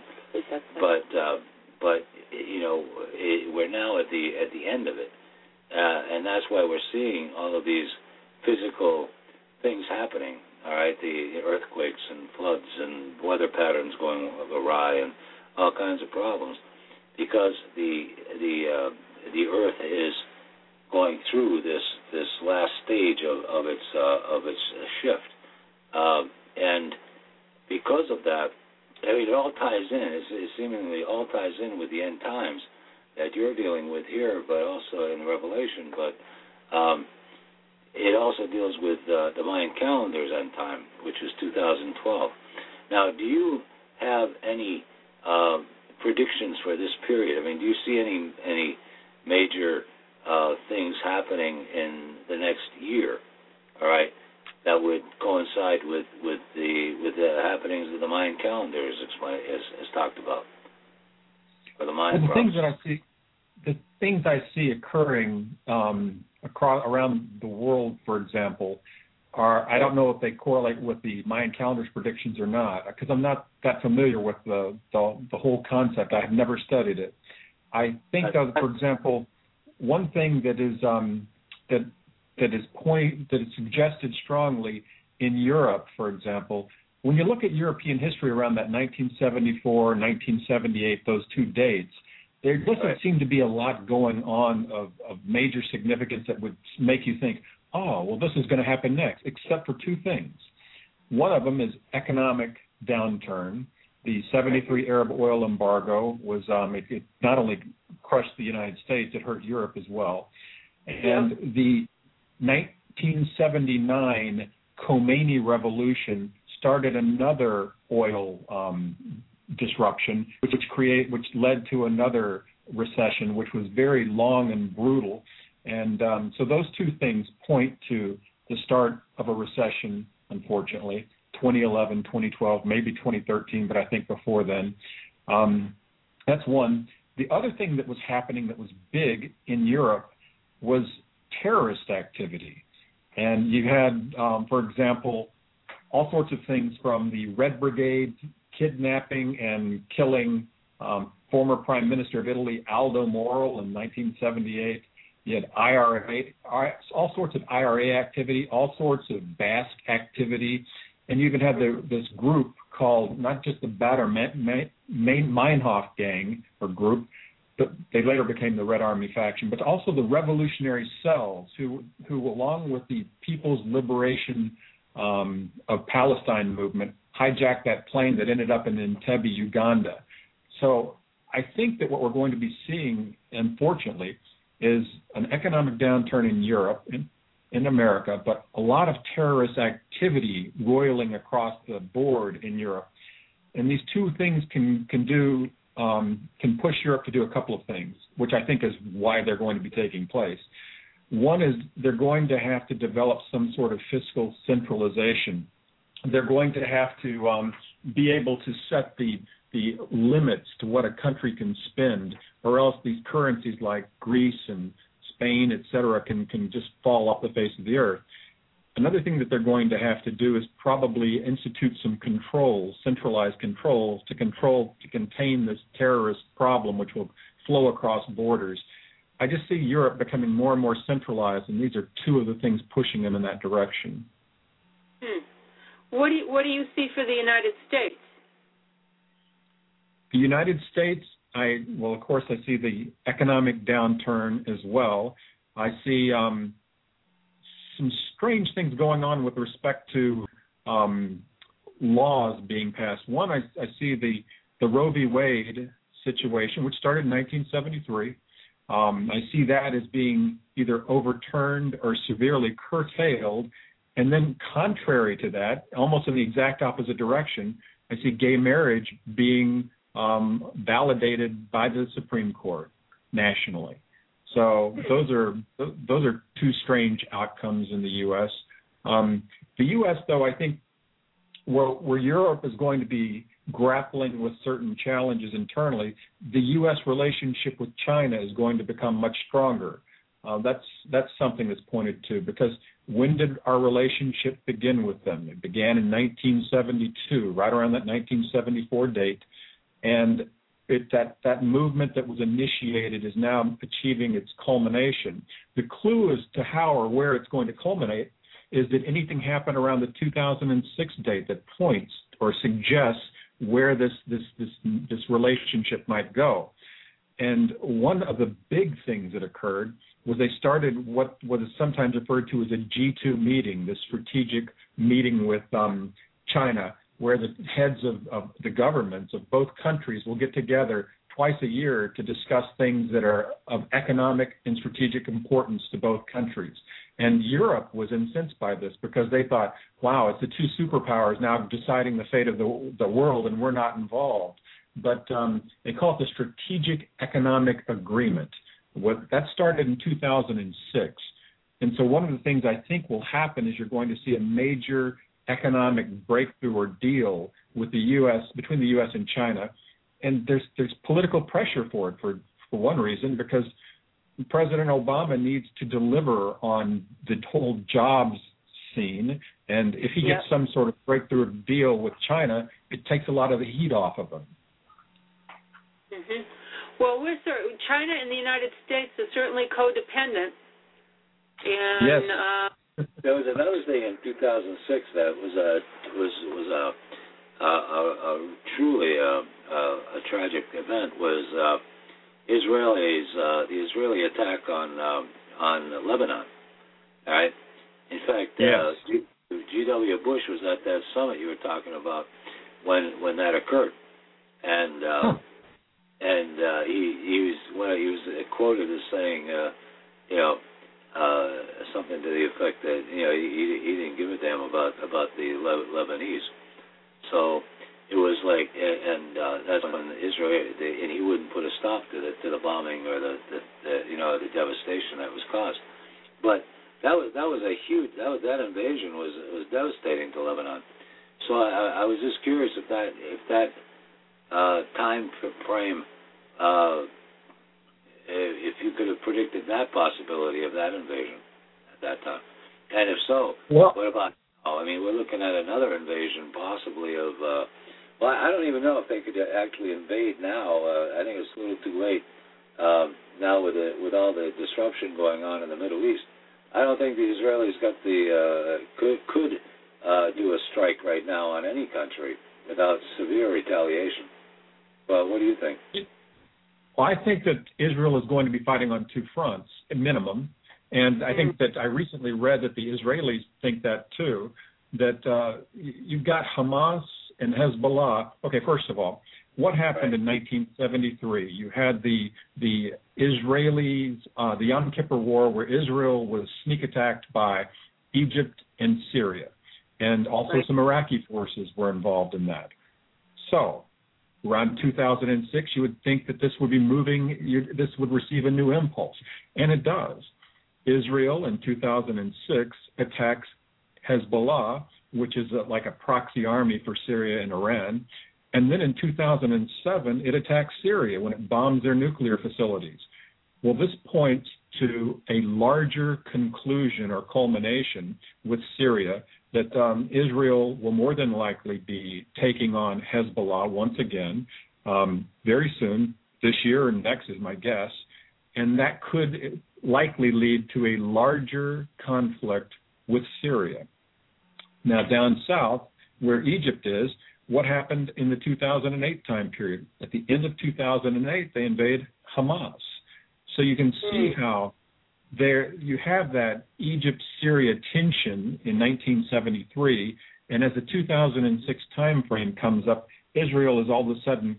but we're now at the end of it, and that's why we're seeing all of these physical things happening. All right, the earthquakes and floods and weather patterns going awry and all kinds of problems, because the Earth is going through this last stage of its shift, and because of that, I mean, it all ties in. It seemingly all ties in with the end times that you're dealing with here, but also in Revelation. But it also deals with the Mayan calendar's end time, which is 2012. Now, do you have any predictions for this period? I mean, do you see any major things happening in the next year? All right, that would coincide with the happenings of the Mayan calendar, as talked about, or the Mayan. Well, the things I see occurring around the world, for example, I don't know if they correlate with the Mayan calendar's predictions or not, because I'm not that familiar with the whole concept. I've never studied it. I think, for example, one thing that is suggested strongly in Europe, for example, when you look at European history around that 1974, 1978, those two dates, there doesn't seem to be a lot going on of major significance that would make you think, oh, well, this is going to happen next, except for two things. One of them is economic downturn. The 73 Arab oil embargo was, it not only crushed the United States, it hurt Europe as well. And the 1979 Khomeini revolution started another oil disruption, which led to another recession, which was very long and brutal. And so those two things point to the start of a recession, unfortunately, 2011, 2012, maybe 2013, but I think before then. That's one. The other thing that was happening that was big in Europe was terrorist activity. And you had, for example, all sorts of things from the Red Brigade kidnapping and killing former Prime Minister of Italy, Aldo Moro, in 1978. You had all sorts of IRA activity, all sorts of Basque activity, and you even had this group called, not just the Baader Meinhof gang or group, but they later became the Red Army faction, but also the Revolutionary Cells, who along with the People's Liberation of Palestine movement, hijacked that plane that ended up in Entebbe, Uganda. So I think that what we're going to be seeing, unfortunately, is an economic downturn in Europe, in America, but a lot of terrorist activity roiling across the board in Europe. And these two things can push Europe to do a couple of things, which I think is why they're going to be taking place. One is they're going to have to develop some sort of fiscal centralization. They're going to have to be able to set the limits to what a country can spend, or else these currencies like Greece and Spain, et cetera, can just fall off the face of the earth. Another thing that they're going to have to do is probably institute some controls, centralized controls, to contain this terrorist problem, which will flow across borders. I just see Europe becoming more and more centralized, and these are two of the things pushing them in that direction. What do you see for the United States? The United States, of course, I see the economic downturn as well. I see some strange things going on with respect to laws being passed. One, I see the Roe v. Wade situation, which started in 1973. I see that as being either overturned or severely curtailed. And then contrary to that, almost in the exact opposite direction, I see gay marriage being validated by the Supreme Court nationally. So those are two strange outcomes in the U.S. The U.S., though, I think where Europe is going to be grappling with certain challenges internally, the U.S. relationship with China is going to become much stronger. That's something that's pointed to, because when did our relationship begin with them? It began in 1972, right around that 1974 date, and that movement that was initiated is now achieving its culmination. The clue as to how or where it's going to culminate is that anything happen around the 2006 date that points or suggests where this relationship might go. And one of the big things that occurred was they started what is sometimes referred to as a G2 meeting, this strategic meeting with China, where the heads of the governments of both countries will get together twice a year to discuss things that are of economic and strategic importance to both countries. And Europe was incensed by this because they thought, wow, it's the two superpowers now deciding the fate of the world and we're not involved. But they call it the Strategic Economic Agreement. That started in 2006. And so one of the things I think will happen is you're going to see a major economic breakthrough or deal with the U.S., between the U.S. and China. And there's political pressure for it for one reason, because President Obama needs to deliver on the whole jobs scene. And if he gets some sort of breakthrough deal with China, it takes a lot of the heat off of him. Mm-hmm. Well, China and the United States are certainly codependent. And, yes. There was another thing in 2006 that was truly a tragic event. Was the Israeli attack on Lebanon? All right. In fact, G.W. Bush was at that summit you were talking about when that occurred, and he was quoted as saying, something to the effect that he didn't give a damn about the Lebanese. So it was like, and that's when Israel, and he wouldn't put a stop to the bombing or the devastation that was caused. But that invasion was devastating to Lebanon. So I was just curious if that time frame, if you could have predicted that possibility of that invasion at that time, and if so, what about? We're looking at another invasion possibly of. I don't even know if they could actually invade now. I think it's a little too late now with all the disruption going on in the Middle East. I don't think the Israelis got could do a strike right now on any country without severe retaliation. Well, what do you think? Well, I think that Israel is going to be fighting on two fronts, at minimum. And I think that I recently read that the Israelis think that too, that you've got Hamas and Hezbollah. Okay, first of all, what happened in 1973? You had the Israelis, the Yom Kippur War, where Israel was sneak attacked by Egypt and Syria. And also some Iraqi forces were involved in that. So around 2006, you would think that this would be this would receive a new impulse. And it does. Israel in 2006 attacks Hezbollah, which is like a proxy army for Syria and Iran. And then in 2007, it attacks Syria when it bombs their nuclear facilities. Well, this points to a larger conclusion or culmination with Syria that Israel will more than likely be taking on Hezbollah once again very soon, this year or next is my guess. And that could likely lead to a larger conflict with Syria. Now, down south, where Egypt is, what happened in the 2008 time period? At the end of 2008, they invade Hamas. So you can see how there you have that Egypt-Syria tension in 1973, and as the 2006 time frame comes up, Israel is all of a sudden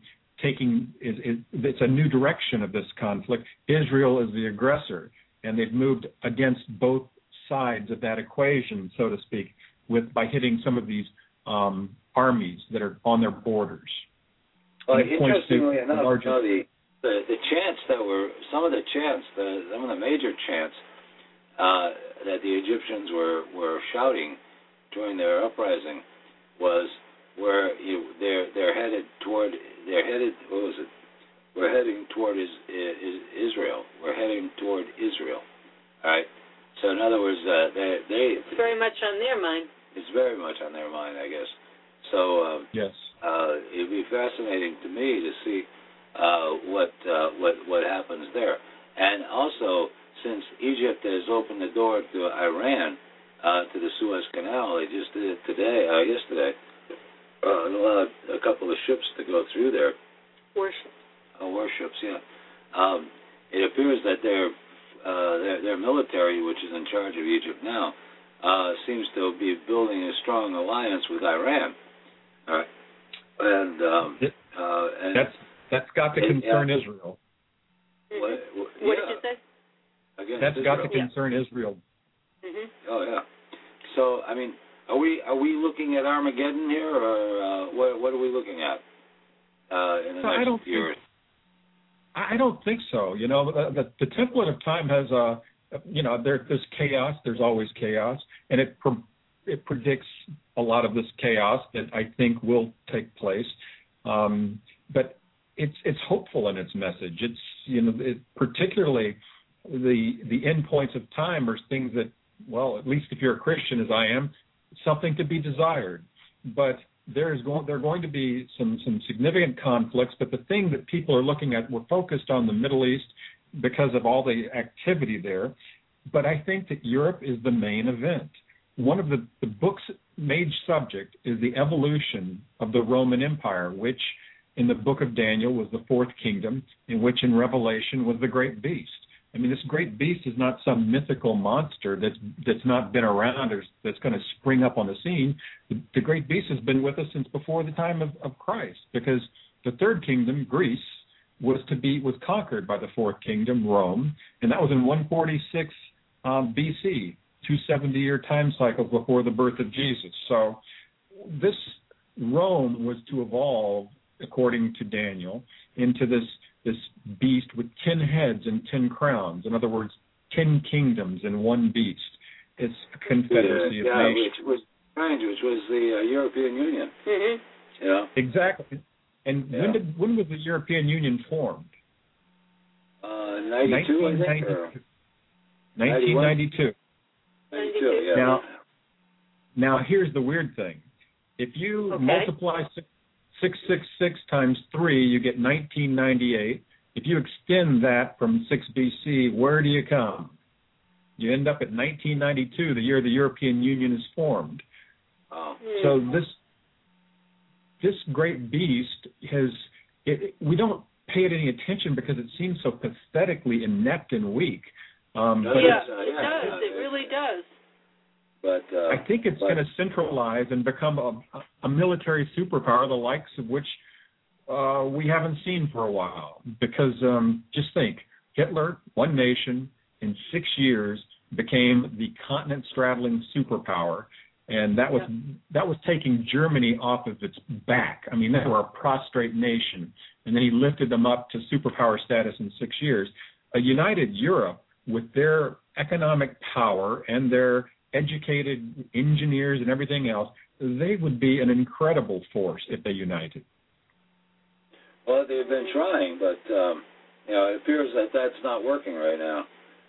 it's a new direction of this conflict. Israel is the aggressor, and they've moved against both sides of that equation, so to speak, by hitting some of these armies that are on their borders. Well, interestingly enough, the chants that were some of the major chants that the Egyptians were shouting during their uprising was where they're headed toward. They're headed. What was it? We're heading toward Israel. We're heading toward Israel. All right. So in other words, it's very much on their mind. It's very much on their mind, I guess. So yes, it'd be fascinating to me to see what happens there. And also, since Egypt has opened the door to Iran, to the Suez Canal, they just did it yesterday. Allowed a couple of ships to go through there. Warships, yeah. It appears that their military, which is in charge of Egypt now, seems to be building a strong alliance with Iran. All right. And that's got to concern Israel. What did you say? Again, that's got to concern Israel. Mm-hmm. Oh yeah. So I mean, are we looking at Armageddon here, or what are we looking at in the next year? I don't think so. You know, the template of time has there's chaos. There's always chaos, and it predicts a lot of this chaos that I think will take place. But it's hopeful in its message. It's particularly the end points of time are things that, well, at least if you're a Christian, as I am, something to be desired. But there are going to be some significant conflicts, but the thing that people are looking at, we're focused on the Middle East because of all the activity there, but I think that Europe is the main event. One of the book's main subject is the evolution of the Roman Empire, which in the book of Daniel was the fourth kingdom, in which in Revelation was the great beast. I mean, this great beast is not some mythical monster that's not been around or that's going to spring up on the scene. The great beast has been with us since before the time of Christ, because the third kingdom, Greece, was conquered by the fourth kingdom, Rome, and that was in 146 BC, 270-year time cycles before the birth of Jesus. So this Rome was to evolve, according to Daniel, into this beast with 10 heads and 10 crowns. In other words, 10 kingdoms in one beast. It's a confederacy of nations. Which was the European Union. Mm-hmm. Yeah. Exactly. And when was the European Union formed? 92, I think. 1992. 92, yeah. Now here's the weird thing. If you multiply 666 times 3, you get 1998. If you extend that from 6 BC, where do you come? You end up at 1992, the year the European Union is formed. Oh. So this great beast we don't pay it any attention because it seems so pathetically inept and weak. But it does. It really does. But I think it's going to centralize and become a military superpower, the likes of which we haven't seen for a while. Because just think, Hitler, one nation, in 6 years became the continent-straddling superpower, and that was taking Germany off of its back. I mean, they were a prostrate nation, and then he lifted them up to superpower status in 6 years. A united Europe, with their economic power and their educated engineers and everything else, they would be an incredible force if they united. Well, they've been trying, but it appears that that's not working right now,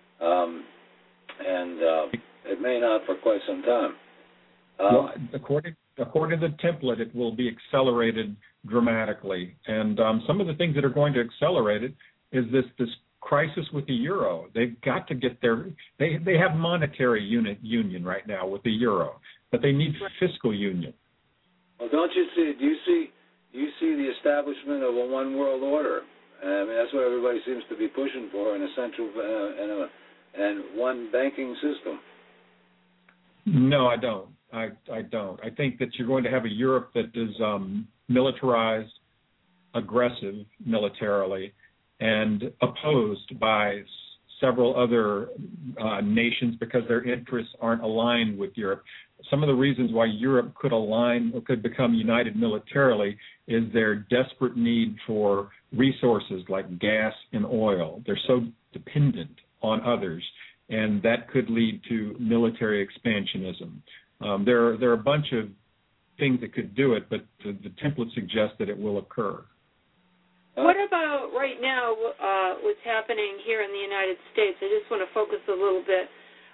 and it may not for quite some time. Well, according to the template, it will be accelerated dramatically, and some of the things that are going to accelerate it is this crisis with the euro. They've got to get they have monetary union right now with the euro, but they need fiscal union. Well, do you see the establishment of a one world order? I mean, that's what everybody seems to be pushing for, in a central and one banking system. No, I don't. I don't. I think that you're going to have a Europe that is militarized, aggressive militarily, and opposed by several other nations because their interests aren't aligned with Europe. Some of the reasons why Europe could align or could become united militarily is their desperate need for resources like gas and oil. They're so dependent on others, and that could lead to military expansionism. There are a bunch of things that could do it, but the template suggests that it will occur. What about right now what's happening here in the United States? I just want to focus a little bit.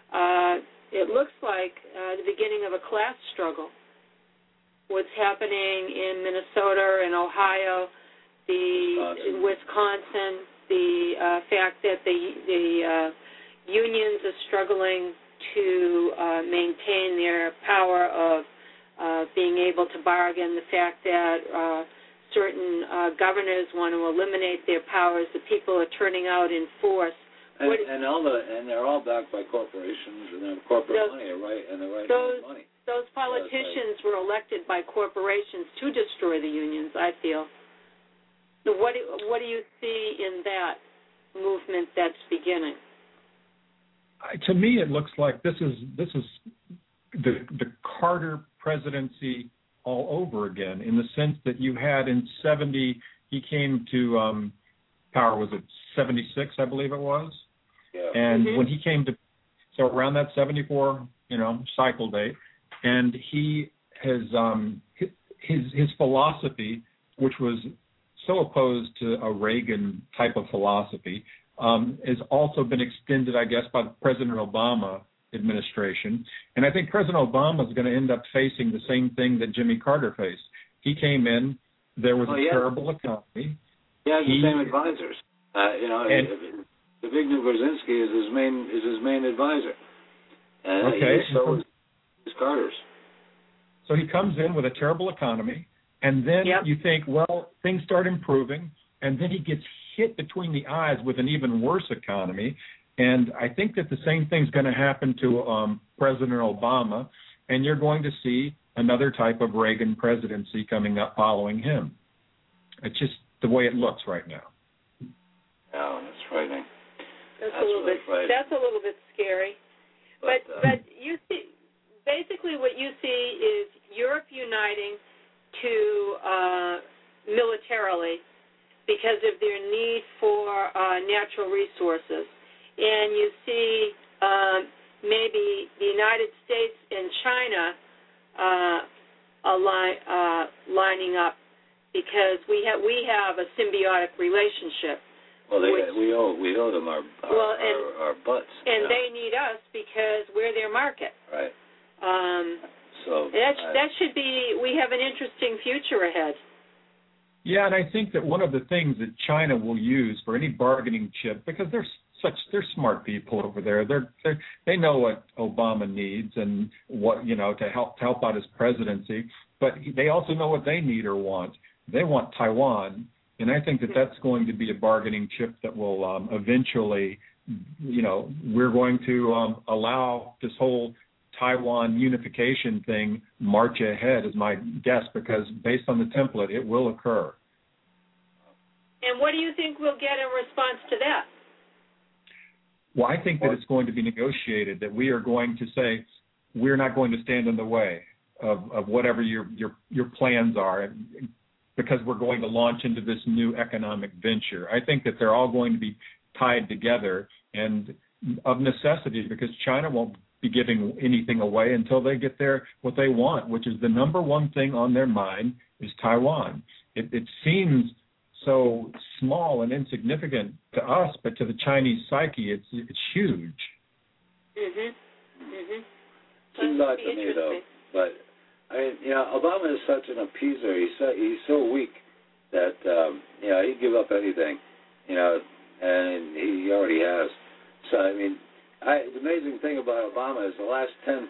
It looks like the beginning of a class struggle. What's happening in Minnesota and Ohio, in Wisconsin, the fact that the unions are struggling to maintain their power of being able to bargain, the fact that certain governors want to eliminate their powers, the people are turning out in force. And they're all backed by corporations and then corporate money, right? And the right money. Those politicians were elected by corporations to destroy the unions, I feel. So what do you see in that movement that's beginning? To me, it looks like this is the Carter presidency all over again, in the sense that you had in 70, he came to power, was it 76, I believe it was? Yeah. And when he came to, so around that 74, cycle date, and he has his philosophy, which was so opposed to a Reagan type of philosophy, has also been extended, I guess, by President Obama administration. And I think President Obama is going to end up facing the same thing that Jimmy Carter faced. He came in, there was a terrible economy. He has the same advisors. And Zbigniew Brzezinski is his main advisor. And so is Carter's. So he comes in with a terrible economy, and then you think, well, things start improving, and then he gets hit between the eyes with an even worse economy. And I think that the same thing's going to happen to President Obama, and you're going to see another type of Reagan presidency coming up following him. It's just the way it looks right now. Oh, that's frightening. That's a little bit scary. But you see, basically what you see is Europe uniting to militarily because of their need for natural resources. And you see maybe the United States and China lining up because we have a symbiotic relationship. Well, we owe them our butts. And they need us because we're their market. Right. That should be. We have an interesting future ahead. Yeah, and I think that one of the things that China will use for any bargaining chip, because they're smart people over there. They know what Obama needs and what to help out his presidency. But they also know what they need or want. They want Taiwan, and I think that that's going to be a bargaining chip that will eventually, we're going to allow this whole Taiwan unification thing march ahead, is my guess, because based on the template, it will occur. And what do you think we'll get in response to that? Well, I think that it's going to be negotiated, that we are going to say we're not going to stand in the way of whatever your plans are, because we're going to launch into this new economic venture. I think that they're all going to be tied together, and of necessity, because China won't be giving anything away until they get what they want, which is the number one thing on their mind is Taiwan. It seems so small and insignificant to us, but to the Chinese psyche, it's huge. Seems odd to me, though. But Obama is such an appeaser. He's so weak that he'd give up anything, and he already has. So the amazing thing about Obama is the last 10.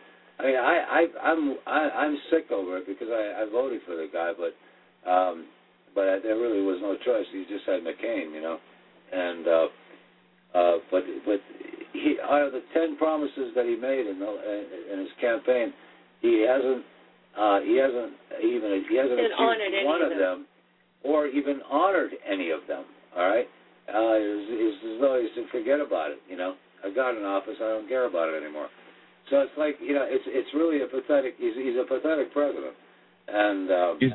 I'm sick over it because I voted for the guy, but there really was no choice. He just had McCain, and but he, out of the 10 promises that he made in his campaign, he hasn't even achieved one of them, or even honored any of them. All right, it's as though he said, forget about it. I got an office, I don't care about it anymore. So it's like it's really a pathetic. He's a pathetic president, and he's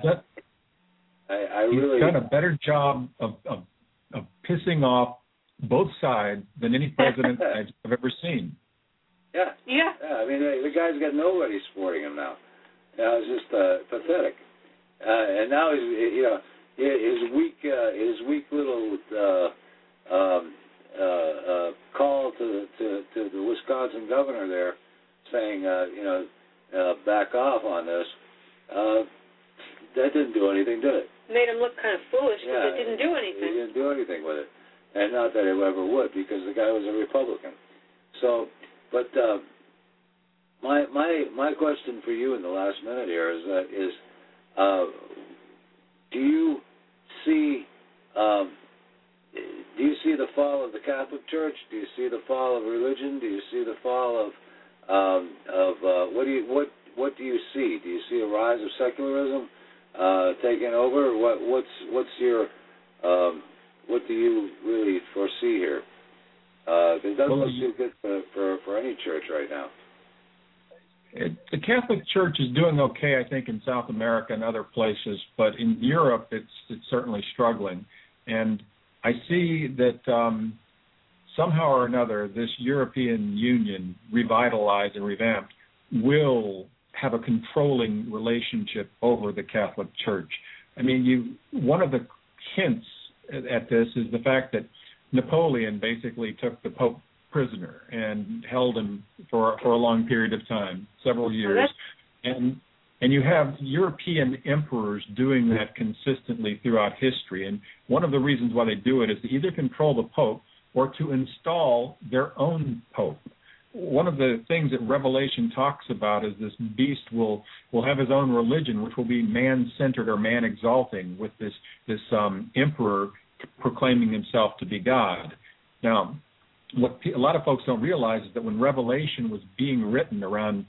done a better job of pissing off both sides than any president I've ever seen. Yeah. I mean, the guy's got nobody supporting him now, It's just pathetic. And now his weak little call to the Wisconsin governor there, saying back off on this. That didn't do anything, did it? Made him look kind of foolish because it didn't do anything. He didn't do anything with it, and not that it ever would, because the guy was a Republican. So, but my question for you in the last minute here is do you see the fall of the Catholic Church? Do you see the fall of religion? Do you see the fall of what do you see? Do you see a rise of secularism taking over? What's your what do you really foresee here? It doesn't look too good for any church right now. The Catholic Church is doing okay, I think, in South America and other places, but in Europe it's certainly struggling. And I see that somehow or another this European Union, revitalized and revamped, will have a controlling relationship over the Catholic Church. I mean, one of the hints at this is the fact that Napoleon basically took the Pope prisoner and held him for a long period of time, several years. And you have European emperors doing that consistently throughout history. And one of the reasons why they do it is to either control the Pope or to install their own Pope. One of the things that Revelation talks about is this beast will have his own religion, which will be man-centered or man-exalting, with this emperor proclaiming himself to be God. Now, what a lot of folks don't realize is that when Revelation was being written around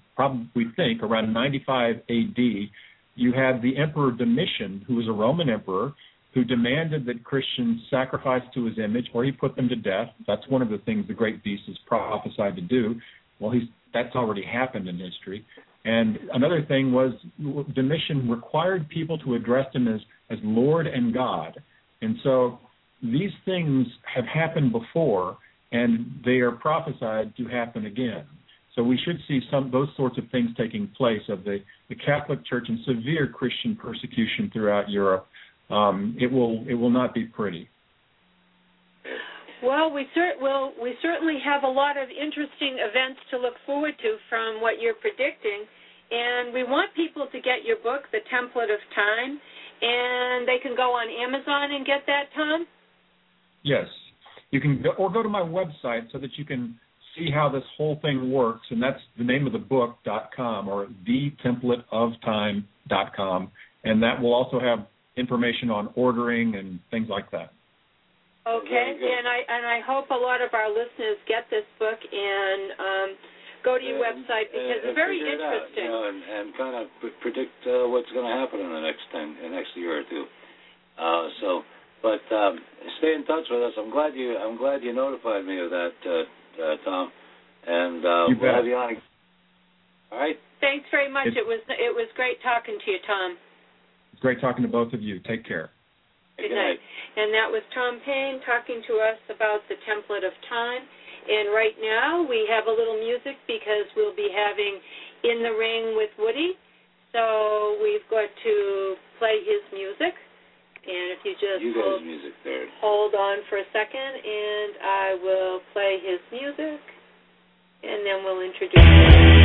95 A.D., you had the Emperor Domitian, who was a Roman emperor, who demanded that Christians sacrifice to his image or he put them to death. That's one of the things the great beast is prophesied to do. Well, that's already happened in history. And another thing was Domitian required people to address him as Lord and God. And so these things have happened before, and they are prophesied to happen again. So we should see those sorts of things taking place, of the Catholic Church and severe Christian persecution throughout Europe. It will not be pretty. Well, we certainly have a lot of interesting events to look forward to from what you're predicting, and we want people to get your book, The Template of Time, and they can go on Amazon and get that, Tom? Yes. You can go to my website so that you can see how this whole thing works, and that's the name of the book.com, or thetempleteoftime.com, and that will also have information on ordering and things like that. Okay, and I hope a lot of our listeners get this book and go to your website, because it's very interesting. And kind of predict what's going to happen in the next year or two. But stay in touch with us. I'm glad you notified me of that, Tom. And we'll have you on. All right. Thanks very much. It was great talking to you, Tom. It's great talking to both of you. Take care. Good night. And that was Tom Paine talking to us about the Template of Time. And right now we have a little music because we'll be having In the Ring with Woody. So we've got to play his music. And if you just hold on for a second, and I will play his music, and then we'll introduce him.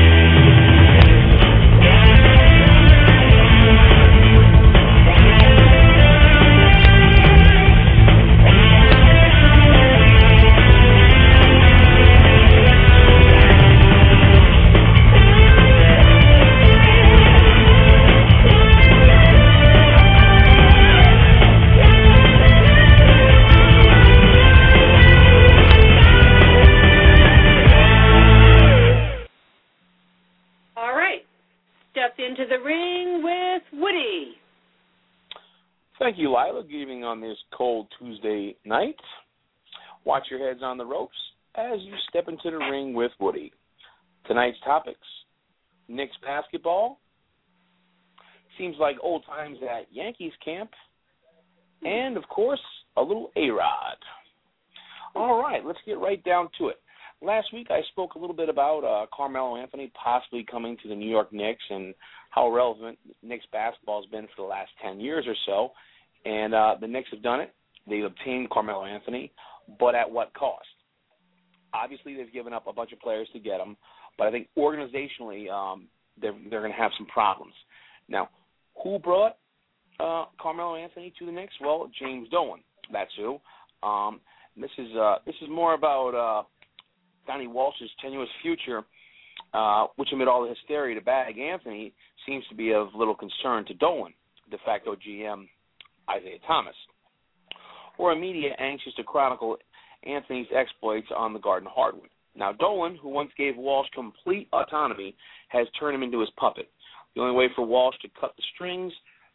Into the Ring with Woody. Thank you, Lila. Good evening on this cold Tuesday night. Watch your heads on the ropes as you step into the ring with Woody. Tonight's topics: Knicks basketball, seems like old times at Yankees camp, and, of course, a little A-Rod. All right, let's get right down to it. last week I spoke a little bit about Carmelo Anthony possibly coming to the New York Knicks and how relevant Knicks basketball has been for the last 10 years or so. And the Knicks have done it. They've obtained Carmelo Anthony, but at what cost? Obviously, they've given up a bunch of players to get him, but I think organizationally they're going to have some problems. Now, who brought Carmelo Anthony to the Knicks? Well, James Dolan. That's who. This is more about Donnie Walsh's tenuous future, which amid all the hysteria to bag Anthony seems to be of little concern to Dolan, de facto GM Isaiah Thomas, or a media anxious to chronicle Anthony's exploits on the garden hardwood. Now, Dolan, who once gave Walsh complete autonomy, has turned him into his puppet. The only way for Walsh to cut the strings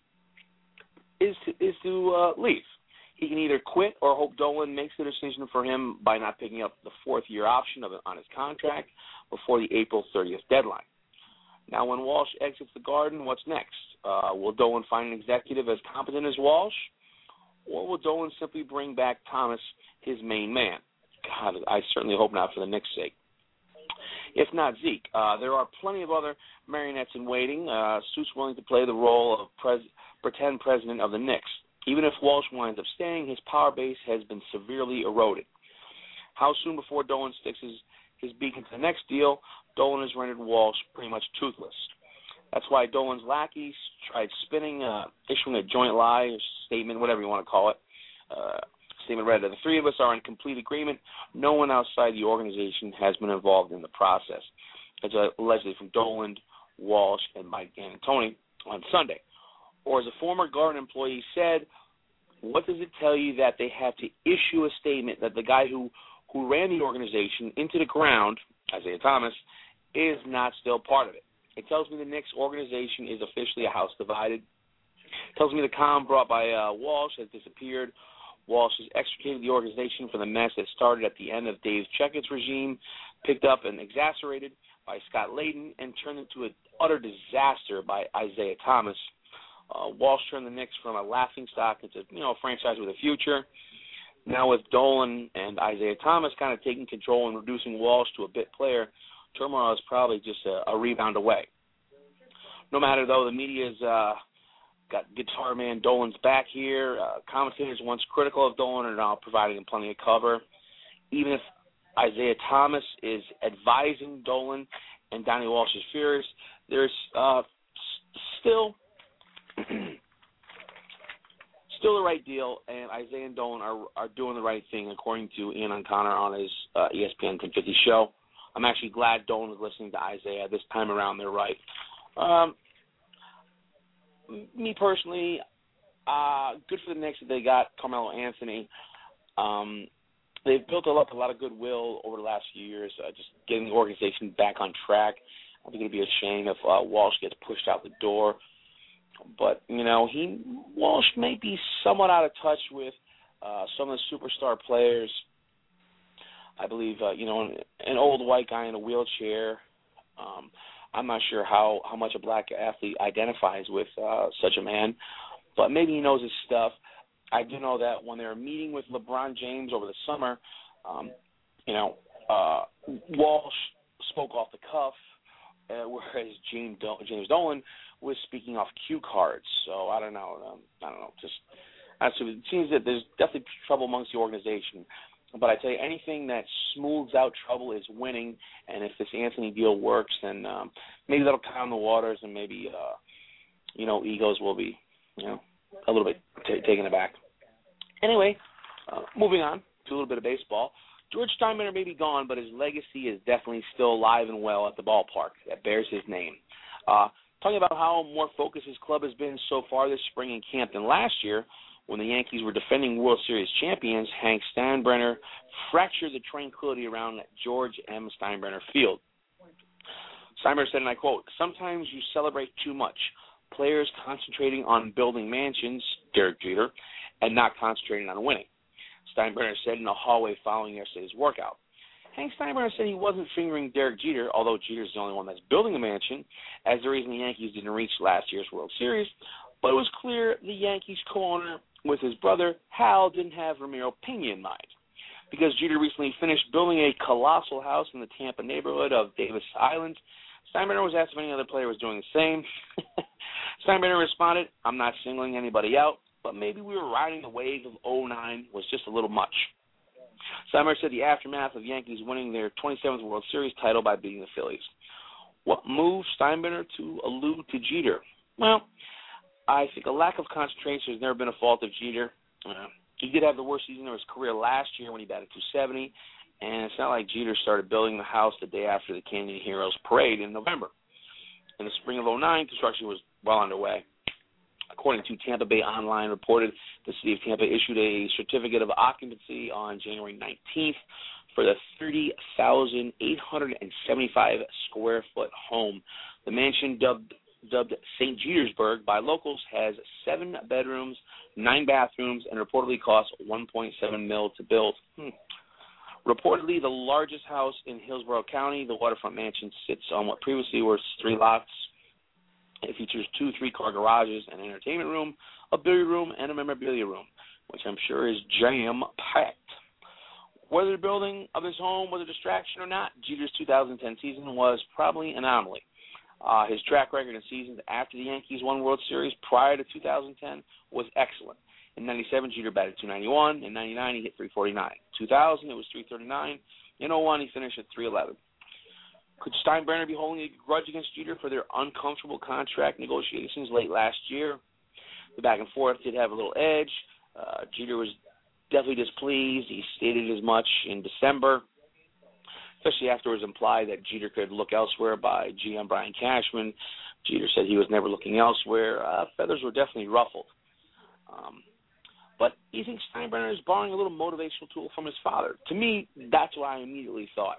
is to leave. He can either quit or hope Dolan makes the decision for him by not picking up the fourth-year option on his contract before the April 30th deadline. Now, when Walsh exits the Garden, what's next? Will Dolan find an executive as competent as Walsh? Or will Dolan simply bring back Thomas, his main man? God, I certainly hope not for the Knicks' sake. If not Zeke, there are plenty of other marionettes in waiting, suits willing to play the role of pretend president of the Knicks. Even if Walsh winds up staying, his power base has been severely eroded. How soon before Dolan sticks his beak into the next deal, Dolan has rendered Walsh pretty much toothless. That's why Dolan's lackeys tried spinning, issuing a joint lie, statement, whatever you want to call it. Statement read, the three of us are in complete agreement. No one outside the organization has been involved in the process. It's allegedly from Dolan, Walsh, and Mike D'Antoni on Sunday. Or as a former Garden employee said, what does it tell you that they have to issue a statement that the guy who ran the organization into the ground, Isaiah Thomas, is not still part of it? It tells me the Knicks organization is officially a house divided. It tells me the calm brought by Walsh has disappeared. Walsh has extricated the organization from the mess that started at the end of Dave Checkett's regime, picked up and exacerbated by Scott Layden, and turned into an utter disaster by Isaiah Thomas. Walsh turned the Knicks from a laughingstock into, a franchise with a future. Now with Dolan and Isaiah Thomas kind of taking control and reducing Walsh to a bit player, turmoil is probably just a rebound away. No matter, though, the media's got guitar man Dolan's back here. Commentators once critical of Dolan are now providing him plenty of cover. Even if Isaiah Thomas is advising Dolan and Donnie Walsh's fears, there's still the right deal, and Isaiah and Dolan are doing the right thing, according to Ian O'Connor on his ESPN 1050 show. I'm actually glad Dolan is listening to Isaiah. This time around, they're right. Me personally, good for the Knicks that they got Carmelo Anthony. They've built up a lot of goodwill over the last few years, just getting the organization back on track. I think it would be a shame if Walsh gets pushed out the door. But, Walsh may be somewhat out of touch with some of the superstar players. I believe, an old white guy in a wheelchair. I'm not sure how much a black athlete identifies with such a man, but maybe he knows his stuff. I do know that when they were meeting with LeBron James over the summer, Walsh spoke off the cuff, whereas James Dolan was speaking off cue cards. So I don't know. It seems that there's definitely trouble amongst the organization. But I tell you, anything that smooths out trouble is winning. And if this Anthony deal works, then maybe that'll calm the waters, and maybe egos will be a little bit taken aback. Anyway, moving on to a little bit of baseball. George Steinbrenner may be gone, but his legacy is definitely still alive and well at the ballpark that bears his name. Talking about how more focused his club has been so far this spring in camp than last year, when the Yankees were defending World Series champions, Hank Steinbrenner fractured the tranquility around George M. Steinbrenner Field. Steinbrenner said, and I quote, "Sometimes you celebrate too much. Players concentrating on building mansions, Derek Jeter, and not concentrating on winning," Steinbrenner said in a hallway following yesterday's workout. Hank Steinbrenner said he wasn't fingering Derek Jeter, although Jeter's the only one that's building a mansion, as the reason the Yankees didn't reach last year's World Series, but it was clear the Yankees co-owner with his brother, Hal, didn't have Ramiro Pena in mind. because Jeter recently finished building a colossal house in the Tampa neighborhood of Davis Island. Steinbrenner was asked if any other player was doing the same. Steinbrenner responded, "I'm not singling anybody out, but maybe we were riding the wave of 2009 was just a little much." Steinbrenner said the aftermath of Yankees winning their 27th World Series title by beating the Phillies. What moved Steinbrenner to allude to Jeter? Well, I think a lack of concentration has never been a fault of Jeter. He did have the worst season of his career last year when he batted .270, and it's not like Jeter started building the house the day after the Canyon Heroes parade in November. In the spring of 2009, construction was well underway. According to Tampa Bay Online reported, the city of Tampa issued a certificate of occupancy on January 19th for the 30,875 square foot home. The mansion, dubbed St. Jetersburg by locals, has 7 bedrooms, 9 bathrooms, and reportedly costs $1.7 million to build. Reportedly the largest house in Hillsborough County, the waterfront mansion sits on what previously were 3 lots. It features 2 3-car garages, an entertainment room, a billiard room, and a memorabilia room, which I'm sure is jam-packed. Whether the building of his home was a distraction or not, Jeter's 2010 season was probably an anomaly. His track record in seasons after the Yankees won World Series prior to 2010 was excellent. In 97, Jeter batted .291. In 99, he hit .349. 2000, it was .339. In 01, he finished at .311. Could Steinbrenner be holding a grudge against Jeter for their uncomfortable contract negotiations late last year? The back and forth did have a little edge. Jeter was definitely displeased. He stated as much in December, especially after it was implied that Jeter could look elsewhere by GM Brian Cashman. Jeter said he was never looking elsewhere. Feathers were definitely ruffled. But you think Steinbrenner is borrowing a little motivational tool from his father? To me, that's what I immediately thought.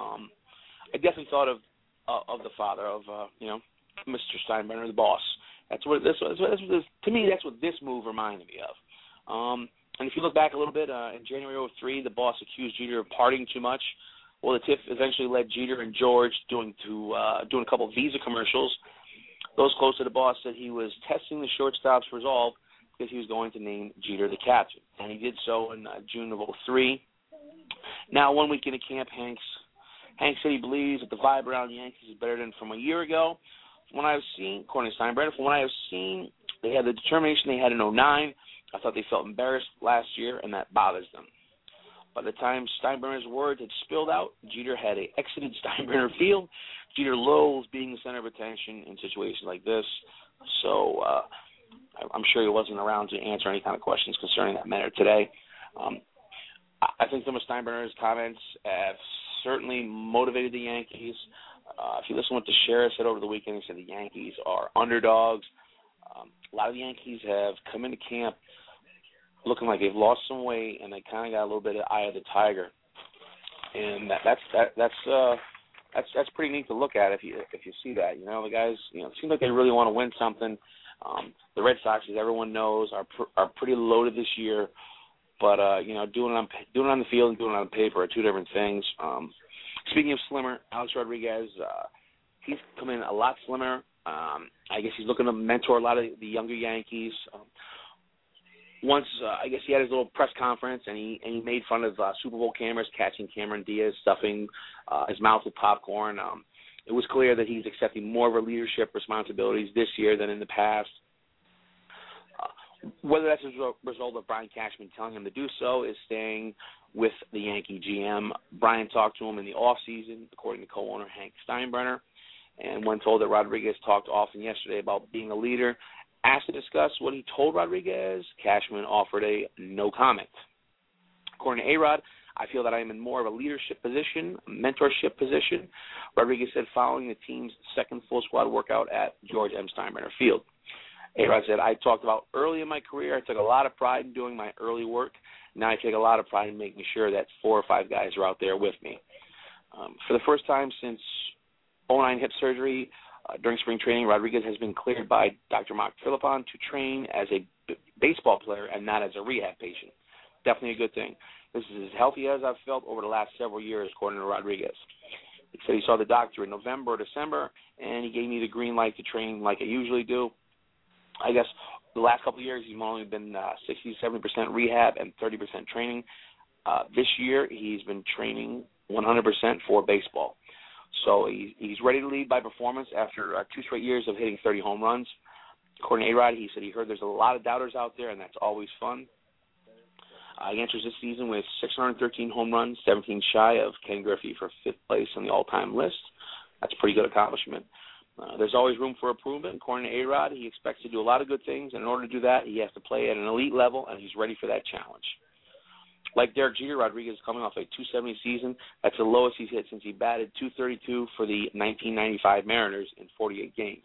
I definitely thought of the father of Mr. Steinbrenner, the boss. That's what this was. To me, that's what this move reminded me of. And if you look back a little bit, in January of 2003, the boss accused Jeter of partying too much. Well, the tiff eventually led Jeter and George doing a couple of Visa commercials. Those close to the boss said he was testing the shortstop's resolve because he was going to name Jeter the captain, and he did so in June of 2003. Now, 1 week into camp, Hank said he believes that the vibe around the Yankees is better than from a year ago. From what I've seen, according to Steinbrenner, from what I have seen, they had the determination they had in 2009. I thought they felt embarrassed last year, and that bothers them. By the time Steinbrenner's words had spilled out, Jeter had exited Steinbrenner Field. Jeter loathes being the center of attention in situations like this, so I'm sure he wasn't around to answer any kind of questions concerning that matter today. I think some of Steinbrenner's comments have certainly motivated the Yankees. If you listen to what Teixeira said over the weekend, he said the Yankees are underdogs. A lot of the Yankees have come into camp looking like they've lost some weight, and they kind of got a little bit of eye of the tiger, and that's pretty neat to look at if you see that. The guys, it seems like they really want to win something. The Red Sox, as everyone knows, are pretty loaded this year, but doing it on the field and doing it on paper are two different things. Speaking of slimmer, Alex Rodriguez, he's come in a lot slimmer. I guess he's looking to mentor a lot of the younger Yankees. Once, I guess he had his little press conference, and he made fun of Super Bowl cameras catching Cameron Diaz stuffing his mouth with popcorn. It was clear that he's accepting more of her leadership responsibilities this year than in the past. Whether that's a result of Brian Cashman telling him to do so is staying with the Yankee GM. Brian talked to him in the offseason, according to co-owner Hank Steinbrenner, and when told that Rodriguez talked often yesterday about being a leader, asked to discuss what he told Rodriguez, Cashman offered a no comment. According to A-Rod, I feel that I am in more of a leadership position, a mentorship position, Rodriguez said following the team's second full squad workout at George M. Steinbrenner Field. A-Rod said, I talked about early in my career, I took a lot of pride in doing my early work. Now I take a lot of pride in making sure that 4 or 5 guys are out there with me. For the first time since 2009 hip surgery, during spring training, Rodriguez has been cleared by Dr. Mark Philippon to train as a baseball player and not as a rehab patient. Definitely a good thing. This is as healthy as I've felt over the last several years, according to Rodriguez. He said he saw the doctor in November or December, and he gave me the green light to train like I usually do. I guess the last couple of years he's only been 60-70% rehab and 30% training. This year, he's been training 100% for baseball. So he's ready to lead by performance after 2 straight years of hitting 30 home runs. According to A-Rod, he said he heard there's a lot of doubters out there, and that's always fun. He enters this season with 613 home runs, 17 shy of Ken Griffey for 5th place on the all-time list. That's a pretty good accomplishment. There's always room for improvement. According to A-Rod, he expects to do a lot of good things, and in order to do that, he has to play at an elite level, and he's ready for that challenge. Like Derek Jeter, Rodriguez is coming off a .270 season. That's the lowest he's hit since he batted .232 for the 1995 Mariners in 48 games.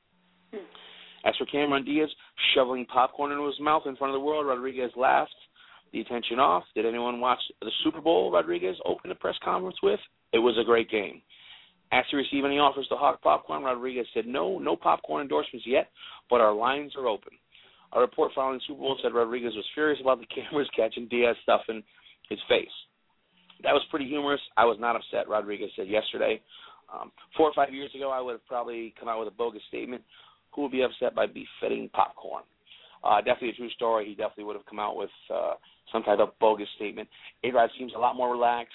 As for Cameron Diaz, shoveling popcorn into his mouth in front of the world, Rodriguez laughed the attention off. Did anyone watch the Super Bowl Rodriguez opened a press conference with? It was a great game. Asked to receive any offers to hawk popcorn, Rodriguez said, no popcorn endorsements yet, but our lines are open. A report following the Super Bowl said Rodriguez was furious about the cameras catching Diaz stuff in his face. That was pretty humorous. I was not upset, Rodriguez said yesterday. 4 or 5 years ago, I would have probably come out with a bogus statement. Who would be upset by befitting popcorn? Definitely a true story. He definitely would have come out with some type of bogus statement. A-Rod seems a lot more relaxed.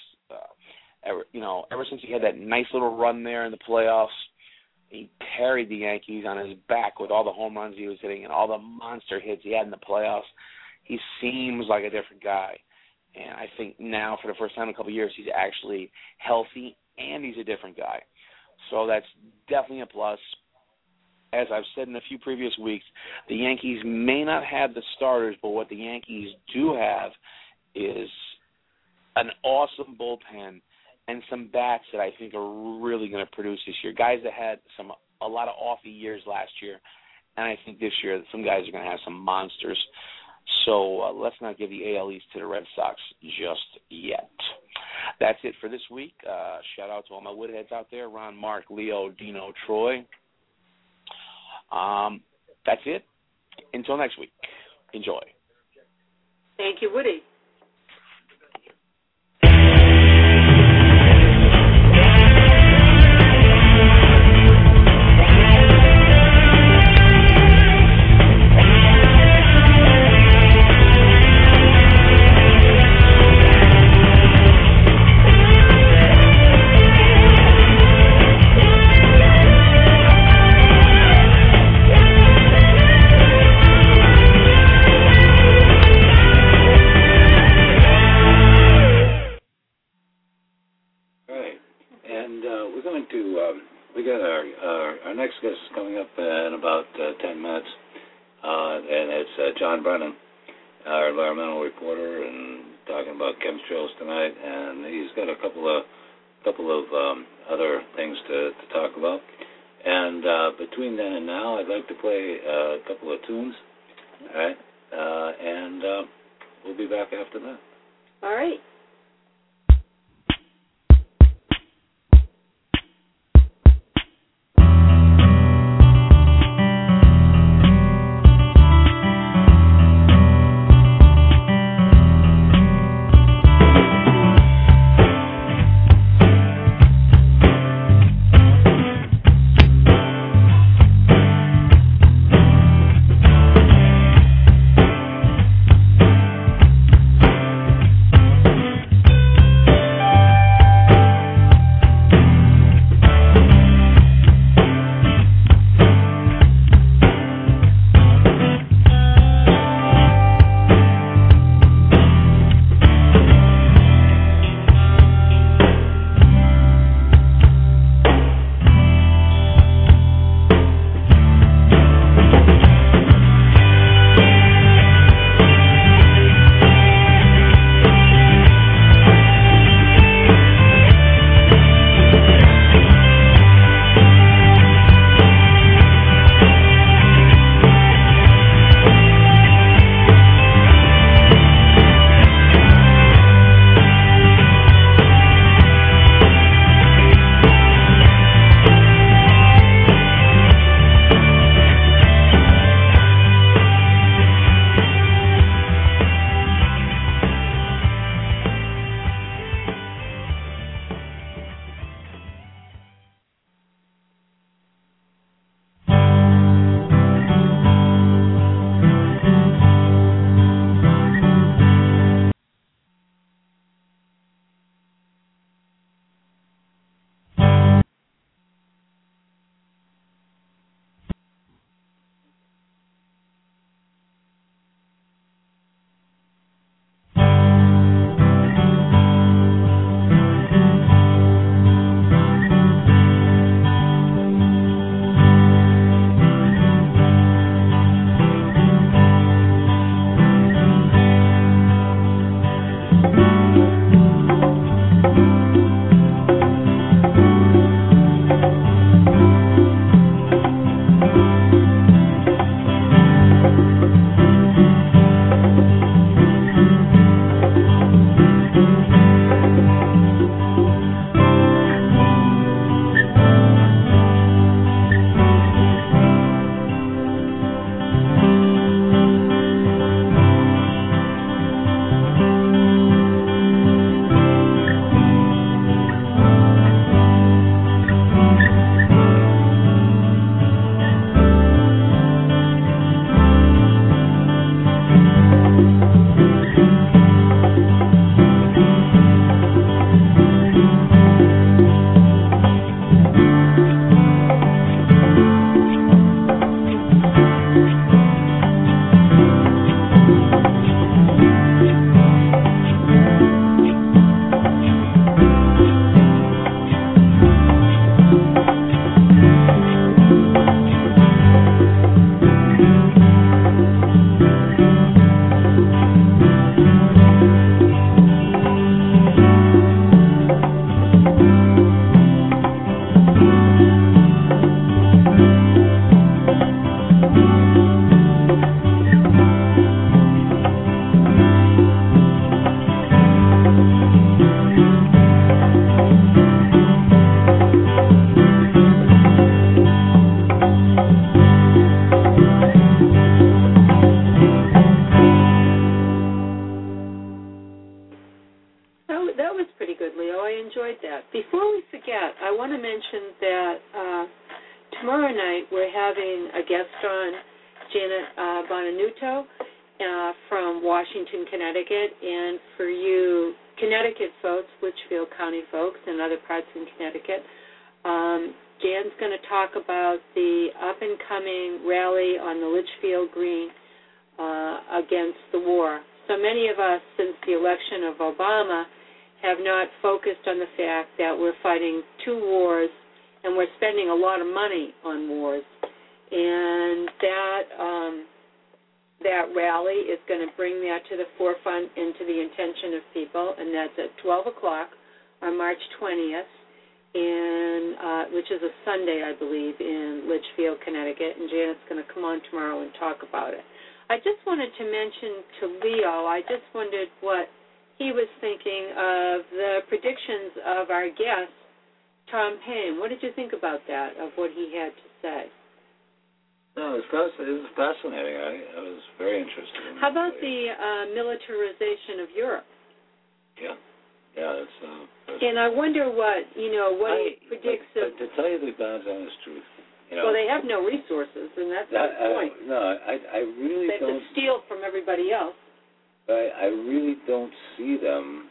Ever since he had that nice little run there in the playoffs, he carried the Yankees on his back with all the home runs he was hitting and all the monster hits he had in the playoffs. He seems like a different guy. And I think now, for the first time in a couple of years, he's actually healthy and he's a different guy. So that's definitely a plus. As I've said in a few previous weeks, the Yankees may not have the starters, but what the Yankees do have is an awesome bullpen and some bats that I think are really going to produce this year. Guys that had a lot of offy years last year, and I think this year some guys are going to have some monsters. So let's not give the AL East to the Red Sox just yet. That's it for this week. Shout out to all my Woodheads out there, Ron, Mark, Leo, Dino, Troy. That's it. Until next week. Enjoy. Thank you, Woody. Our next guest is coming up in about 10 minutes, and it's John Brennan, our environmental reporter, and talking about chemtrails tonight. And he's got a couple of other things to talk about. And between then and now, I'd like to play a couple of tunes. All right, and we'll be back after that. All right. was pretty good, Leo. I enjoyed that. Before we forget, I want to mention that tomorrow night we're having a guest on, Janet Bonanuto from Washington, Connecticut. And for you Connecticut folks, Litchfield County folks, and other parts in Connecticut, Jan's going to talk about the up-and-coming rally on the Litchfield Green against the war. So many of us, since the election of Obama, have not focused on the fact that we're fighting two wars and we're spending a lot of money on wars. And that rally is going to bring that to the forefront and to the attention of people, and that's at 12 o'clock on March 20th, which is a Sunday, I believe, in Litchfield, Connecticut, and Janet's going to come on tomorrow and talk about it. I just wanted to mention to Leo, I just wondered what he was thinking of the predictions of our guest, Tom Paine. What did you think about that, of what he had to say? No, it was fascinating. I was very interested in How about the militarization of Europe? Yeah, that's and I wonder what he predicts. But to tell you the God's honest truth, well, they have no resources, and that's the point. No, I really they don't. They have to steal from everybody else. I really don't see them.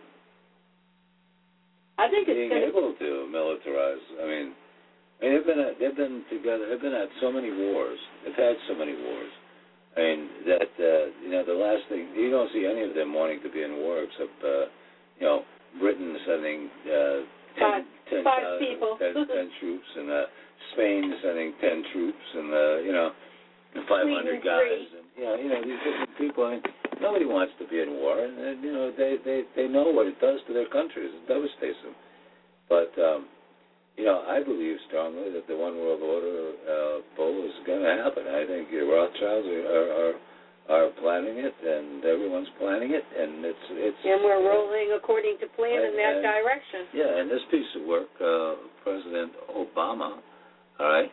I think being able to militarize. I mean, they've been together. They've been at so many wars. They've had so many wars. I mean that the last thing, you don't see any of them wanting to be in war except Britain sending 10 troops, and Spain sending 10 troops, and 500 guys, and these different people. I mean, nobody wants to be in war, and they know what it does to their countries. It devastates them. But I believe strongly that the one world order bull is going to happen. I think the Rothschilds are planning it, and everyone's planning it, and it's and we're rolling according to plan in that direction. Yeah, and this piece of work, President Obama, all right,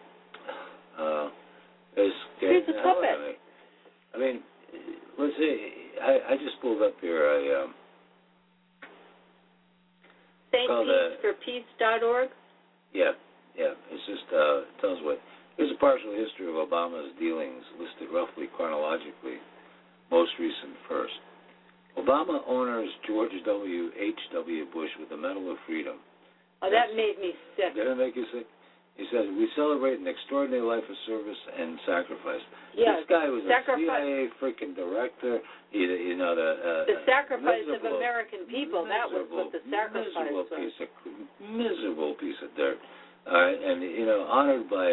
is he's a puppet. I mean, let's see. I just pulled up here StPeaceForPeace.org. Yeah. It's just tells what. Here's a partial history of Obama's dealings, listed roughly chronologically. Most recent first. Obama honors George H.W. Bush with the Medal of Freedom. Oh, that made me sick. Did it make you sick? He says, we celebrate an extraordinary life of service and sacrifice. Yeah, this guy was a CIA freaking director. The sacrifice of American people. That was what the sacrifice was. Miserable piece of dirt. All right, and honored by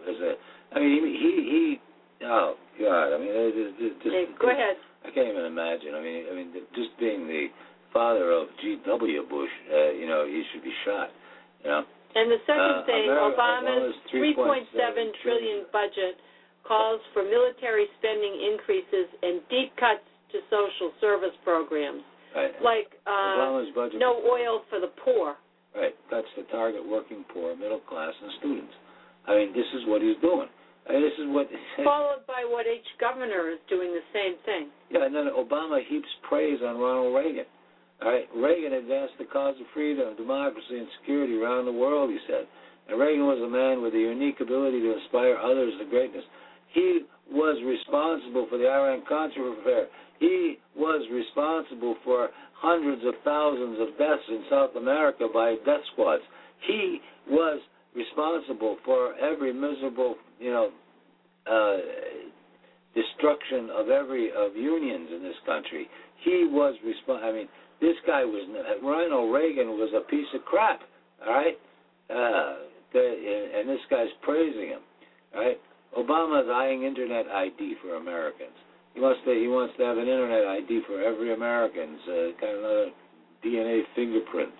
he oh God, I mean, go ahead. I can't even imagine. I mean, just being the father of G.W. Bush, he should be shot. And the second thing, Obama's $3.7 trillion budget calls for military spending increases and deep cuts to social service programs, like Obama's budget no oil for the poor. Right, cuts to target working poor, middle class, and students. I mean, this is what he's doing. This is what followed by what each governor is doing the same thing. Yeah, and then Obama heaps praise on Ronald Reagan. All right, Reagan advanced the cause of freedom, democracy, and security around the world, he said. And Reagan was a man with a unique ability to inspire others to greatness. He was responsible for the Iran-Contra affair. He was responsible for hundreds of thousands of deaths in South America by death squads. He was responsible for every miserable, destruction of unions in this country. He was responsible. I mean, this guy Ronald Reagan was a piece of crap, all right? And this guy's praising him, all right? Obama's eyeing Internet ID for Americans. He wants to have an Internet ID for every American, kind of another DNA fingerprint,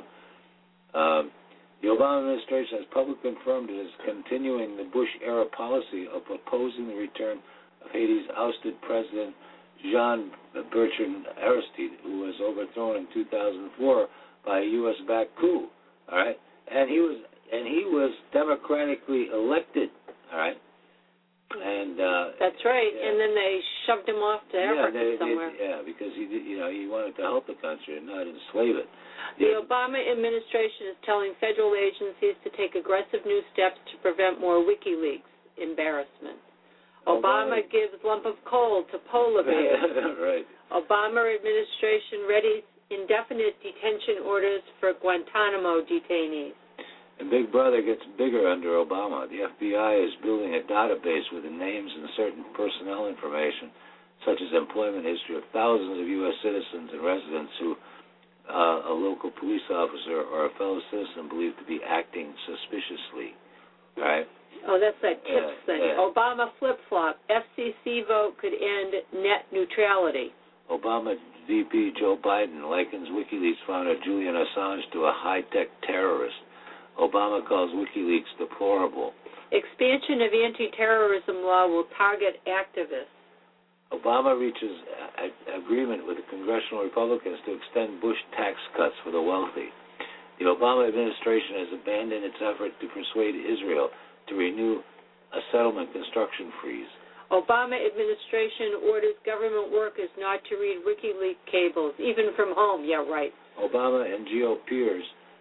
The Obama administration has publicly confirmed it is continuing the Bush-era policy of opposing the return of Haiti's ousted president, Jean-Bertrand Aristide, who was overthrown in 2004 by a U.S.-backed coup. All right, and he was democratically elected. All right, And that's right. Yeah. And then they shoved him off to Africa somewhere. Because he wanted to help the country and not enslave it. The Obama administration is telling federal agencies to take aggressive new steps to prevent more WikiLeaks embarrassment. Obama gives lump of coal to polar bears. Right. Obama administration readies indefinite detention orders for Guantanamo detainees. And Big Brother gets bigger under Obama. The FBI is building a database with the names and certain personnel information, such as employment history of thousands of U.S. citizens and residents who a local police officer or a fellow citizen believed to be acting suspiciously. Right? Oh, that's that tips thing. Yeah. Obama flip-flop. FCC vote could end net neutrality. Obama VP Joe Biden likens WikiLeaks founder Julian Assange to a high-tech terrorist. Obama calls WikiLeaks deplorable. Expansion of anti-terrorism law will target activists. Obama reaches agreement with the congressional Republicans to extend Bush tax cuts for the wealthy. The Obama administration has abandoned its effort to persuade Israel to renew a settlement construction freeze. Obama administration orders government workers not to read WikiLeaks cables, even from home. Yeah, right. Obama and GOPers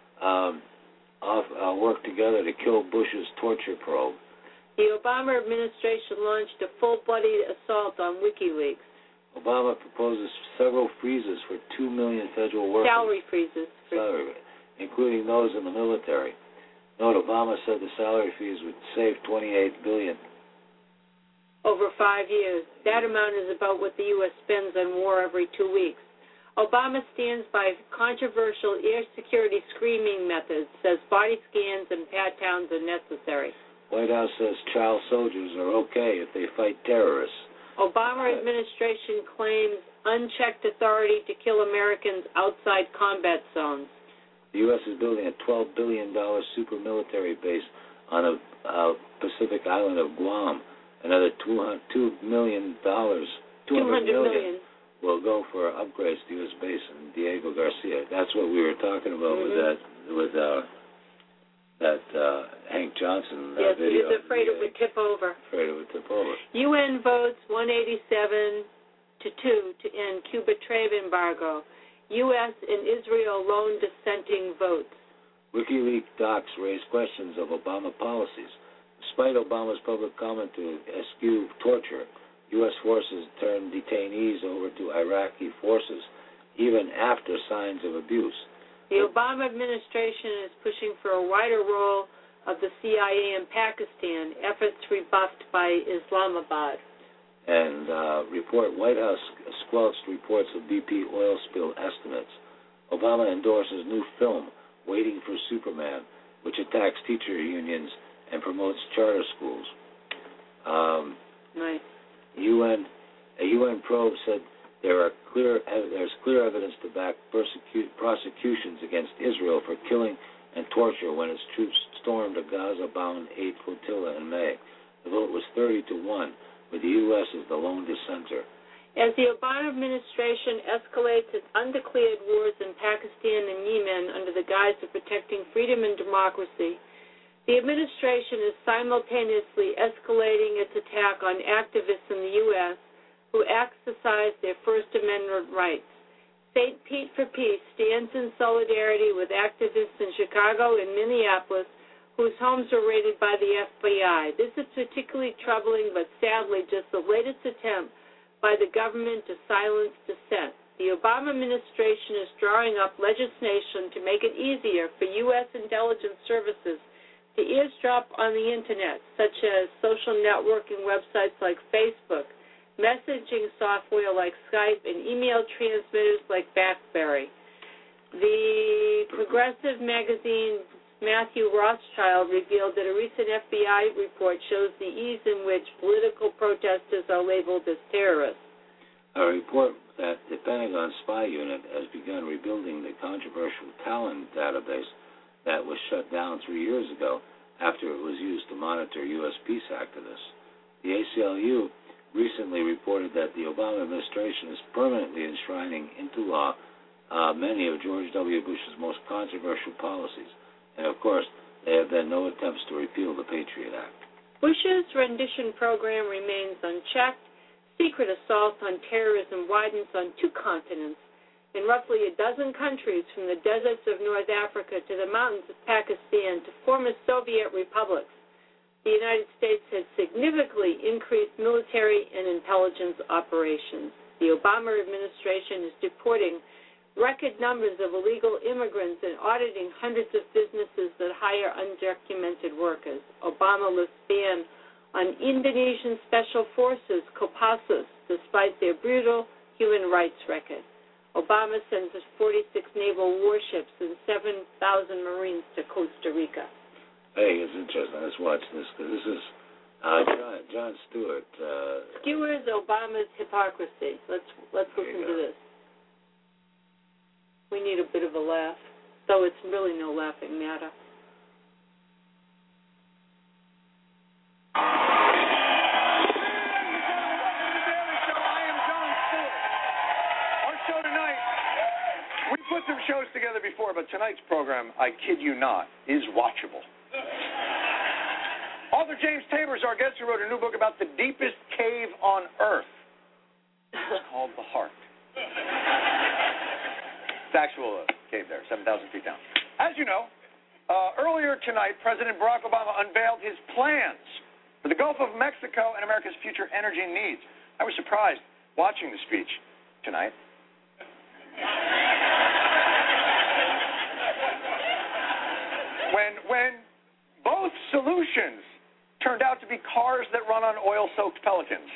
work together to kill Bush's torture probe. The Obama administration launched a full-blooded assault on WikiLeaks. Obama proposes several freezes for 2 million federal workers. Salary freezes. Including those in the military. Note, Obama said the salary freeze would save $28 billion. Over 5 years. That amount is about what the U.S. spends on war every 2 weeks. Obama stands by controversial air security screening methods, says body scans and pat-downs are necessary. White House says child soldiers are okay if they fight terrorists. Obama administration claims unchecked authority to kill Americans outside combat zones. The U.S. is building a $12 billion super military base on a Pacific island of Guam. Another $200 million will go for upgrades to U.S. base in Diego Garcia. That's what we were talking about with that Hank Johnson yes, video. Yes, he was afraid it would tip over. Afraid it would tip over. UN votes 187-2 to end Cuba trade embargo. U.S. and Israel lone dissenting votes. WikiLeaks docs raise questions of Obama policies. Despite Obama's public comment to eschew torture, U.S. forces turned detainees over to Iraqi forces, even after signs of abuse. The Obama administration is pushing for a wider role of the CIA in Pakistan, efforts rebuffed by Islamabad. And White House squelched reports of BP oil spill estimates. Obama endorses new film, Waiting for Superman, which attacks teacher unions and promotes charter schools. Nice. A UN probe said there's clear evidence to back prosecutions against Israel for killing and torture when its troops stormed a Gaza-bound 8 flotilla in May. The vote was 30-1, with the U.S. as the lone dissenter. As the Obama administration escalates its undeclared wars in Pakistan and Yemen under the guise of protecting freedom and democracy, the administration is simultaneously escalating its attack on activists in the U.S. who exercise their First Amendment rights. St. Pete for Peace stands in solidarity with activists in Chicago and Minneapolis whose homes were raided by the FBI. This is particularly troubling, but sadly just the latest attempt by the government to silence dissent. The Obama administration is drawing up legislation to make it easier for U.S. intelligence services to eavesdrop on the Internet, such as social networking websites like Facebook, messaging software like Skype, and email transmitters like BlackBerry. The progressive magazine Matthew Rothschild revealed that a recent FBI report shows the ease in which political protesters are labeled as terrorists. A report that the Pentagon spy unit has begun rebuilding the controversial Talon database that was shut down 3 years ago after it was used to monitor U.S. peace activists. The ACLU recently reported that the Obama administration is permanently enshrining into law many of George W. Bush's most controversial policies. And, of course, there have been no attempts to repeal the Patriot Act. Bush's rendition program remains unchecked. Secret assaults on terrorism widens on 2 continents. In roughly a dozen countries, from the deserts of North Africa to the mountains of Pakistan to former Soviet republics, the United States has significantly increased military and intelligence operations. The Obama administration is deporting record numbers of illegal immigrants and auditing hundreds of businesses that hire undocumented workers. Obama lifts ban on Indonesian Special Forces, Kopassus, despite their brutal human rights record. Obama sends 46 naval warships and 7,000 Marines to Costa Rica. Hey, it's interesting. Let's watch this, because this is Jon Stewart. Skewers Obama's hypocrisy. Let's listen to this. We need a bit of a laugh, though it's really no laughing matter. Some shows together before, but tonight's program, I kid you not, is watchable. Author James Tabor is our guest, who wrote a new book about the deepest cave on Earth. It's called the Heart. It's actual cave there, 7,000 feet down. As you know, earlier tonight, President Barack Obama unveiled his plans for the Gulf of Mexico and America's future energy needs. I was surprised watching the speech tonight. When both solutions turned out to be cars that run on oil-soaked Pelicans.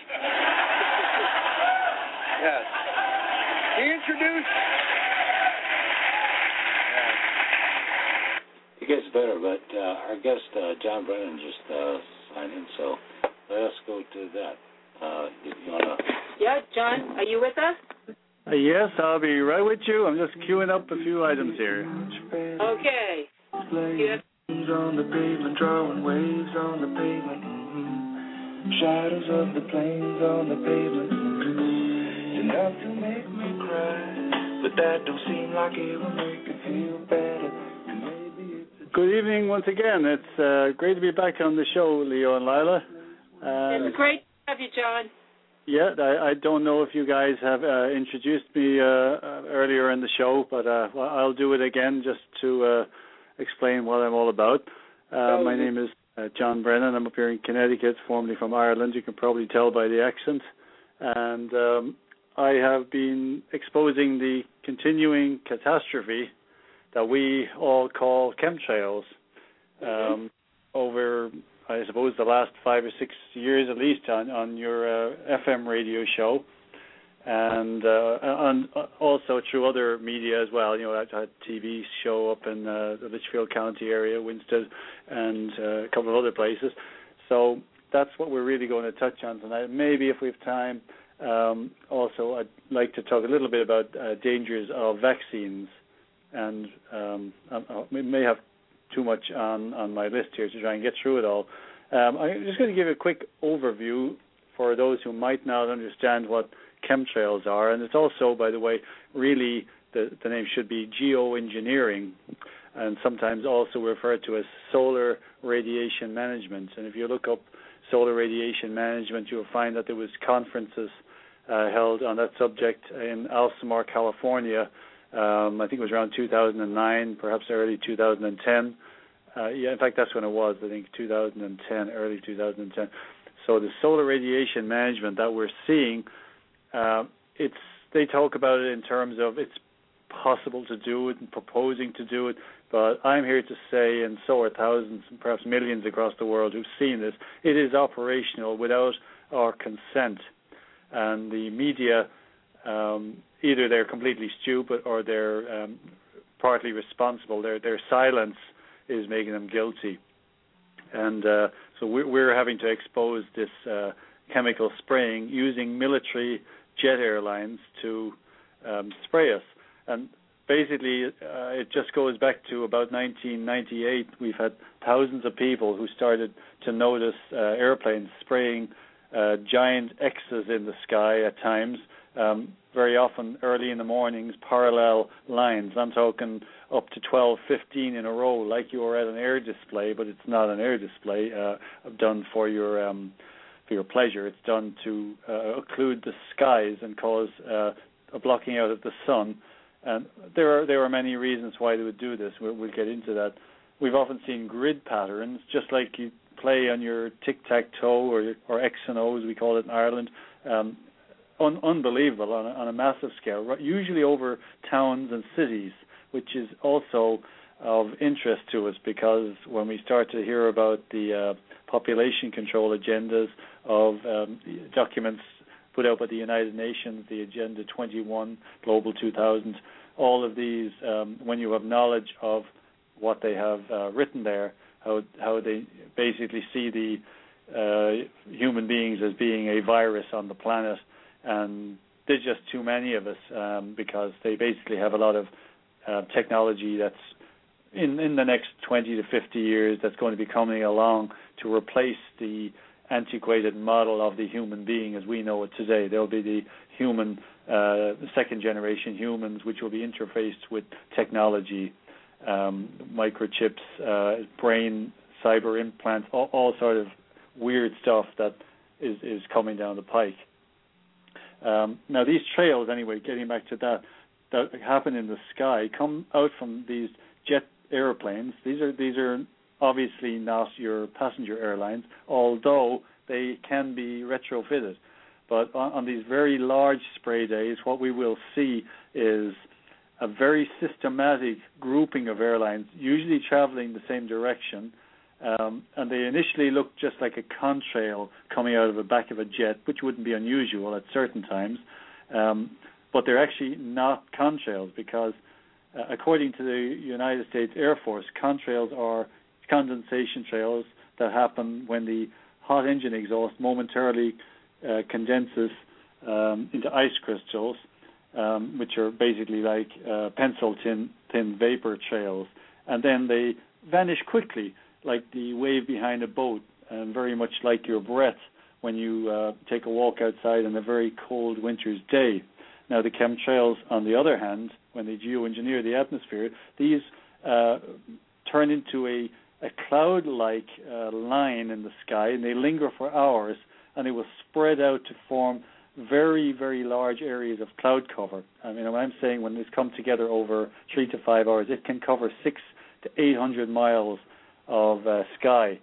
Yes. He introduced... It gets better, but our guest, John Brennan, just signed in, so let us go to that. You wanna... Yeah, John, are you with us? Yes, I'll be right with you. I'm just queuing up a few items here. Okay. Flames on the pavement, drawing waves on the pavement. Shadows of the planes on the pavement. Enough to make me cry, but that don't seem like it will make you feel better. Good evening once again. It's great to be back on the show, Leo and Lila. It's great to have you, John. Yeah, I don't know if you guys have introduced me earlier in the show, but I'll do it again just to explain what I'm all about. My name is John Brennan. I'm up here in Connecticut, formerly from Ireland. You can probably tell by the accent. And I have been exposing the continuing catastrophe that we all call chemtrails over, I suppose, the last 5 or 6 years at least on your FM radio show, and also through other media as well. You know, I've had a TV show up in the Litchfield County area, Winsted, and a couple of other places. So that's what we're really going to touch on tonight. Maybe if we have time, also I'd like to talk a little bit about dangers of vaccines. And we may have too much on my list here to try and get through it all. I'm just going to give a quick overview for those who might not understand what chemtrails are. And it's also, by the way, really the name should be geoengineering, and sometimes also referred to as solar radiation management. And if you look up solar radiation management, you'll find that there was conferences held on that subject in Alsamar, California. I think it was around 2009, perhaps early 2010. In fact, that's when it was, I think, 2010, early 2010. So the solar radiation management that we're seeing, they talk about it in terms of it's possible to do it and proposing to do it, but I'm here to say, and so are thousands, perhaps millions across the world who've seen this, it is operational without our consent. And the media... either they're completely stupid or they're partly responsible. Their silence is making them guilty. And so we're having to expose this chemical spraying using military jet airlines to spray us. And basically, it just goes back to about 1998. We've had thousands of people who started to notice airplanes spraying giant X's in the sky at times, very often early in the mornings, parallel lines. I'm talking up to 12, 15 in a row, like you are at an air display, but it's not an air display done for your pleasure. It's done to occlude the skies and cause a blocking out of the sun. And there are many reasons why they would do this. We'll get into that. We've often seen grid patterns, just like you play on your tic-tac-toe or X and O's, we call it in Ireland. Unbelievable on a massive scale, usually over towns and cities, which is also of interest to us because when we start to hear about the population control agendas of documents put out by the United Nations, the Agenda 21, Global 2000, all of these, when you have knowledge of what they have written there, how they basically see the human beings as being a virus on the planet, and there's just too many of us because they basically have a lot of technology that's in the next 20 to 50 years that's going to be coming along to replace the antiquated model of the human being as we know it today. There'll be the human, second-generation humans, which will be interfaced with technology, microchips, brain, cyber implants, all sort of weird stuff that is coming down the pike. Now, these trails, anyway, getting back to that happen in the sky, come out from these jet airplanes. These are obviously not your passenger airlines, although they can be retrofitted. But on these very large spray days, what we will see is a very systematic grouping of airlines, usually traveling the same direction, and they initially look just like a contrail coming out of the back of a jet, which wouldn't be unusual at certain times, but they're actually not contrails because according to the United States Air Force, contrails are condensation trails that happen when the hot engine exhaust momentarily condenses into ice crystals, which are basically like pencil thin vapor trails, and then they vanish quickly like the wave behind a boat, and very much like your breath when you take a walk outside on a very cold winter's day. Now, the chemtrails, on the other hand, when they geoengineer the atmosphere, these turn into a cloud-like line in the sky, and they linger for hours, and they will spread out to form very, very large areas of cloud cover. I mean, what I'm saying, when this come together over 3 to 5 hours, it can cover 600 to 800 miles of sky.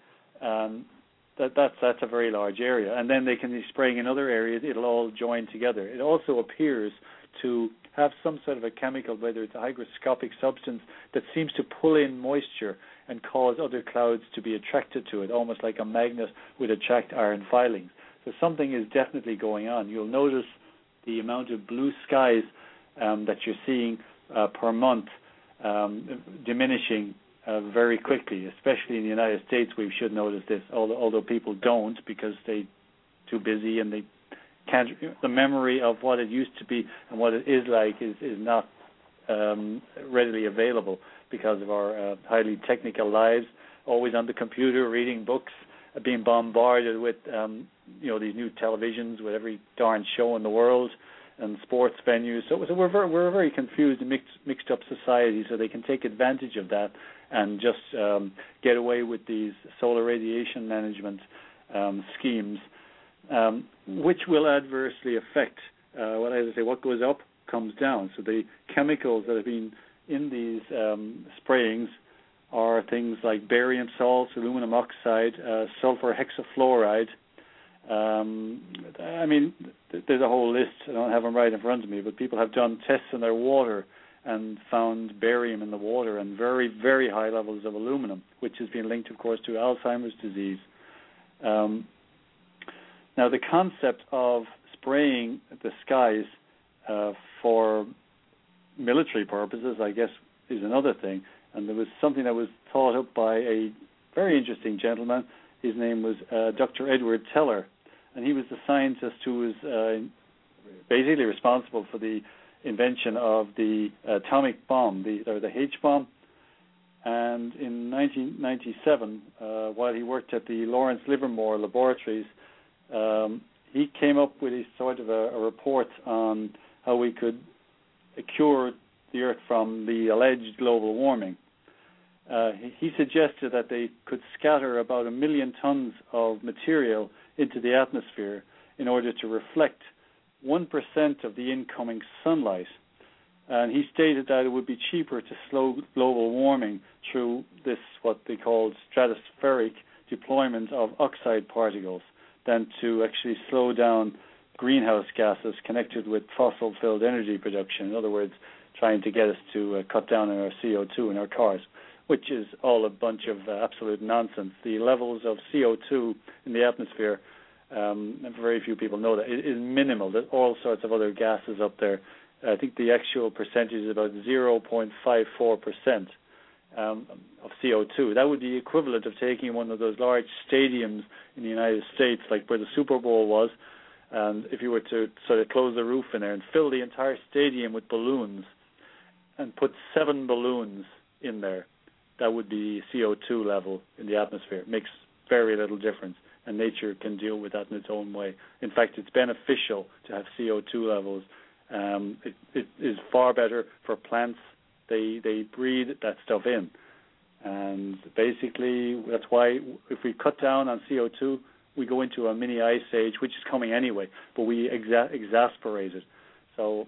That's a very large area. And then they can be spraying in other areas. It'll all join together. It also appears to have some sort of a chemical, whether it's a hygroscopic substance, that seems to pull in moisture and cause other clouds to be attracted to it, almost like a magnet would attract iron filings. So something is definitely going on. You'll notice the amount of blue skies that you're seeing per month diminishing very quickly, especially in the United States. We should notice this, although people don't because they're too busy and they can't. The memory of what it used to be and what it is like is not readily available because of our highly technical lives, always on the computer, reading books, being bombarded with these new televisions with every darn show in the world and sports venues. So we're a very confused and mixed up society. So they can take advantage of that and just get away with these solar radiation management schemes, which will adversely affect what goes up comes down. So the chemicals that have been in these sprayings are things like barium salts, aluminum oxide, sulfur hexafluoride. I mean, there's a whole list. I don't have them right in front of me, but people have done tests in their water and found barium in the water and very, very high levels of aluminum, which has been linked, of course, to Alzheimer's disease. Now, the concept of spraying the skies for military purposes, I guess, is another thing. And there was something that was thought up by a very interesting gentleman. His name was Dr. Edward Teller, and he was the scientist who was basically responsible for the invention of the atomic bomb, the H-bomb. And in 1997, while he worked at the Lawrence Livermore Laboratories, he came up with a sort of a report on how we could cure the Earth from the alleged global warming. He suggested that they could scatter about 1 million tons of material into the atmosphere in order to reflect 1% of the incoming sunlight. And he stated that it would be cheaper to slow global warming through this, what they called stratospheric deployment of oxide particles, than to actually slow down greenhouse gases connected with fossil-filled energy production. In other words, trying to get us to cut down on our CO2 in our cars, which is all a bunch of absolute nonsense. The levels of CO2 in the atmosphere, very few people know that, it is minimal. There's all sorts of other gases up there. I think the actual percentage is about 0.54% of CO2. That would be equivalent of taking one of those large stadiums in the United States, like where the Super Bowl was, and if you were to sort of close the roof in there and fill the entire stadium with balloons and put 7 balloons in there, that would be CO2 level in the atmosphere. It makes very little difference, and nature can deal with that in its own way. In fact, it's beneficial to have CO2 levels. It is far better for plants. They breathe that stuff in. And basically, that's why if we cut down on CO2, we go into a mini ice age, which is coming anyway, but we exasperate it. So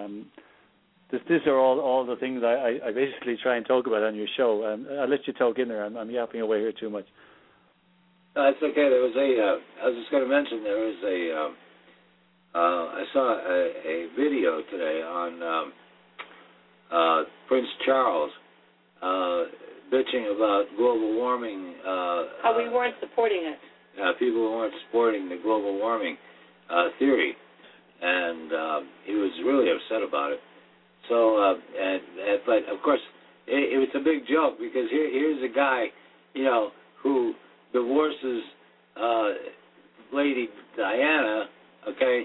these are all the things I basically try and talk about on your show. I'll let you talk in there. I'm yapping away here too much. No, it's okay. There was I was just going to mention there was I saw a video today on Prince Charles bitching about global warming. How we weren't supporting it. People weren't supporting the global warming theory, and he was really upset about it. So, but of course, it was a big joke because here's a guy, who divorces Lady Diana, okay,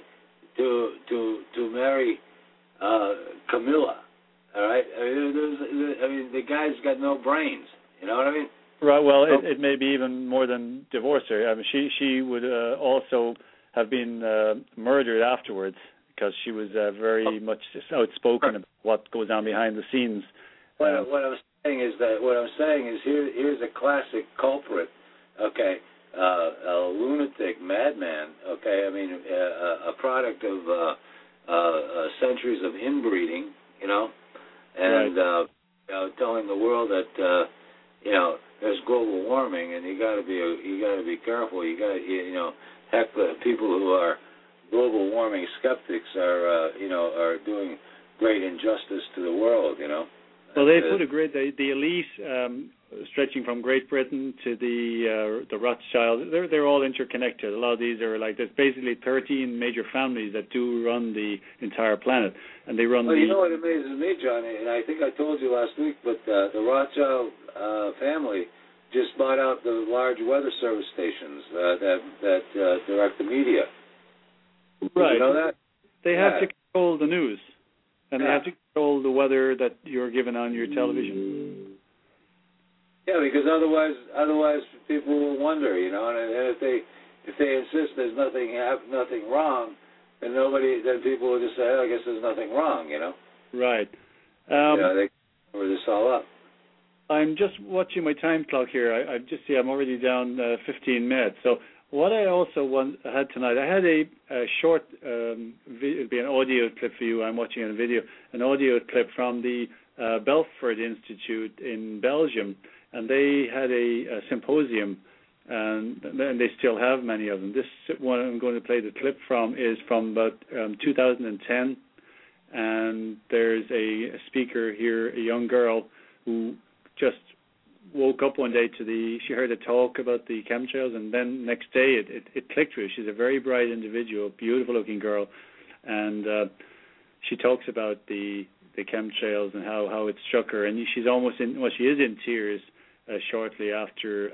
to marry Camilla. All right, I mean, the guy's got no brains. You know what I mean? Right. Well, it may be even more than divorce her. I mean, she would also have been murdered afterwards because she was very much outspoken about what goes on behind the scenes. What I'm saying is here's a classic culprit. Okay, a lunatic madman. Okay, I mean a product of centuries of inbreeding. And right. Telling the world that there's global warming, and you got to be careful. You got to heck, the people who are global warming skeptics are doing great injustice to the world. Well, they put the elite, stretching from Great Britain to the Rothschilds. They're all interconnected. A lot of these are there's basically 13 major families that do run the entire planet, and they run. Well, you know what amazes me, Johnny, and I think I told you last week, but the Rothschild family just bought out the large weather service stations that direct the media. Right. Did you know that? They have to control the news, and they have to control the weather that you're given on your television. Yeah, because otherwise people will wonder, and if they insist there's nothing wrong, then people will just say, I guess there's nothing wrong, Right. They cover this all up. I'm just watching my time clock here. I just see I'm already down 15 minutes. So what I also had tonight, I had a short, it'd be an audio clip for you. I'm watching a video, an audio clip from the Belfort Institute in Belgium, and they had a symposium, and they still have many of them. This one I'm going to play the clip from is from about 2010, and there's a speaker here, a young girl who just woke up one day she heard a talk about the chemtrails, and then next day it clicked with her. She's a very bright individual, beautiful looking girl, and she talks about the chemtrails and how it struck her, and she's she is in tears shortly after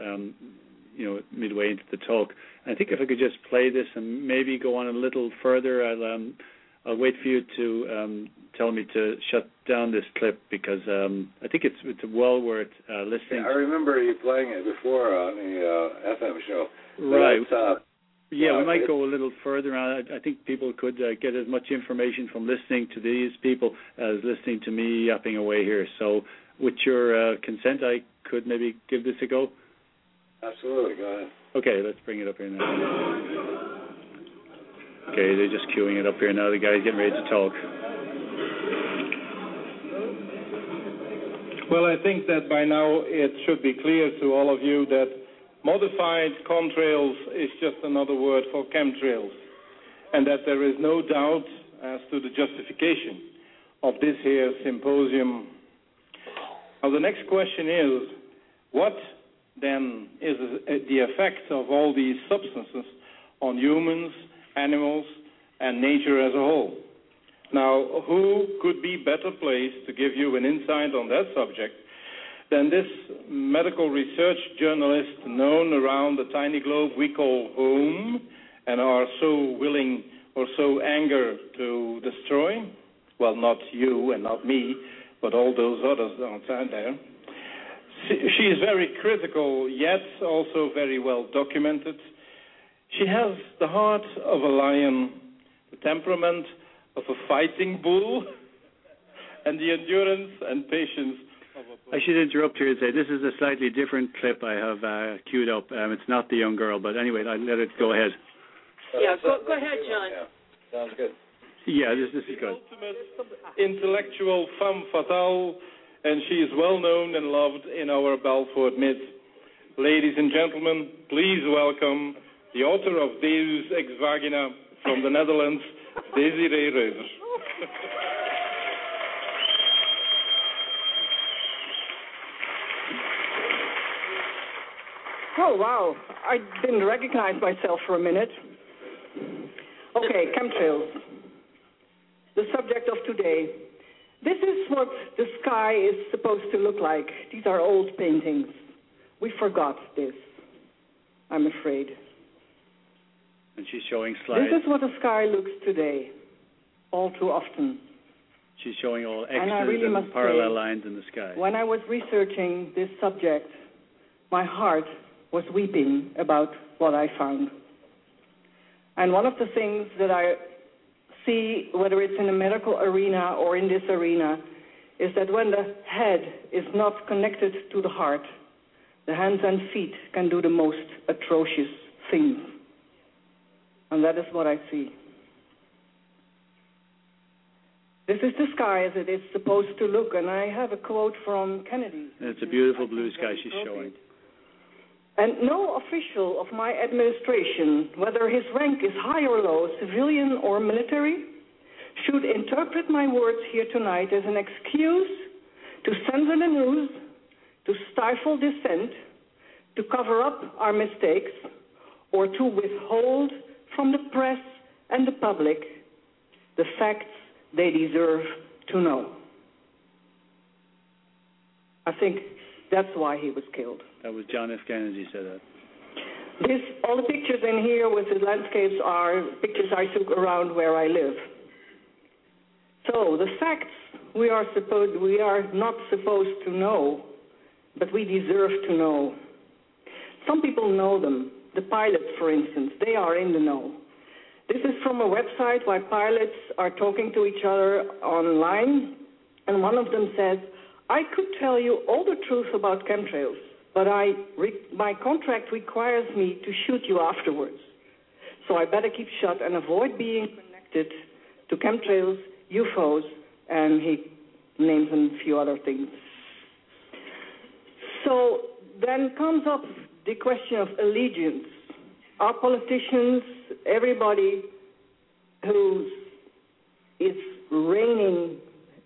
midway into the talk. I think if I could just play this and maybe go on a little further, I'll wait for you to tell me to shut down this clip because I think it's well worth listening. Yeah, I remember you playing it before on the FM show. Right. Yeah, we might go a little further on. I think people could get as much information from listening to these people as listening to me yapping away here. So with your consent, I could maybe give this a go? Absolutely, go ahead. Okay, let's bring it up here now. Okay, they're just queuing it up here now. The guy's getting ready to talk. Well, I think that by now it should be clear to all of you that modified contrails is just another word for chemtrails, and that there is no doubt as to the justification of this here symposium. Now, the next question is, what then is the effect of all these substances on humans, animals, and nature as a whole? Now, who could be better placed to give you an insight on that subject than this medical research journalist known around the tiny globe we call home and are so willing or so eager to destroy? Well, not you and not me, but all those others outside there. She is very critical, yet also very well documented. She has the heart of a lion, the temperament of a fighting bull, and the endurance and patience of a bull. I should interrupt here and say this is a slightly different clip I have queued up. It's not the young girl, but anyway, I'll let it go ahead. Yeah, go ahead, John. Yeah, sounds good. Yeah, this is good. Ultimate intellectual femme fatale, and she is well known and loved in our Balfour midst. Ladies and gentlemen, please welcome the author of Deus Ex Vagina from the Netherlands, Desiree Reuser. Oh, wow. I didn't recognize myself for a minute. Okay, chemtrails. The subject of today. This is what the sky is supposed to look like. These are old paintings. We forgot this, I'm afraid. And she's showing slides. This is what the sky looks today, all too often. She's showing all X's and I really must parallel say, lines in the sky. When I was researching this subject, my heart was weeping about what I found. And one of the things that I see, whether it's in the medical arena or in this arena, is that when the head is not connected to the heart, the hands and feet can do the most atrocious things. And that is what I see. This is the sky as it is supposed to look, and I have a quote from Kennedy. It's a beautiful blue sky she's showing. And no official of my administration, whether his rank is high or low, civilian or military, should interpret my words here tonight as an excuse to censor the news, to stifle dissent, to cover up our mistakes, or to withhold from the press and the public the facts they deserve to know. I think that's why he was killed. That was John F. Kennedy said that. All the pictures in here with the landscapes are pictures I took around where I live. So the facts we are not supposed to know, but we deserve to know. Some people know them. The pilots, for instance, they are in the know. This is from a website where pilots are talking to each other online, and one of them says, I could tell you all the truth about chemtrails, but my contract requires me to shoot you afterwards. So I better keep shut and avoid being connected to chemtrails, UFOs, and he names a few other things. So then comes up the question of allegiance. Our politicians, everybody who is reigning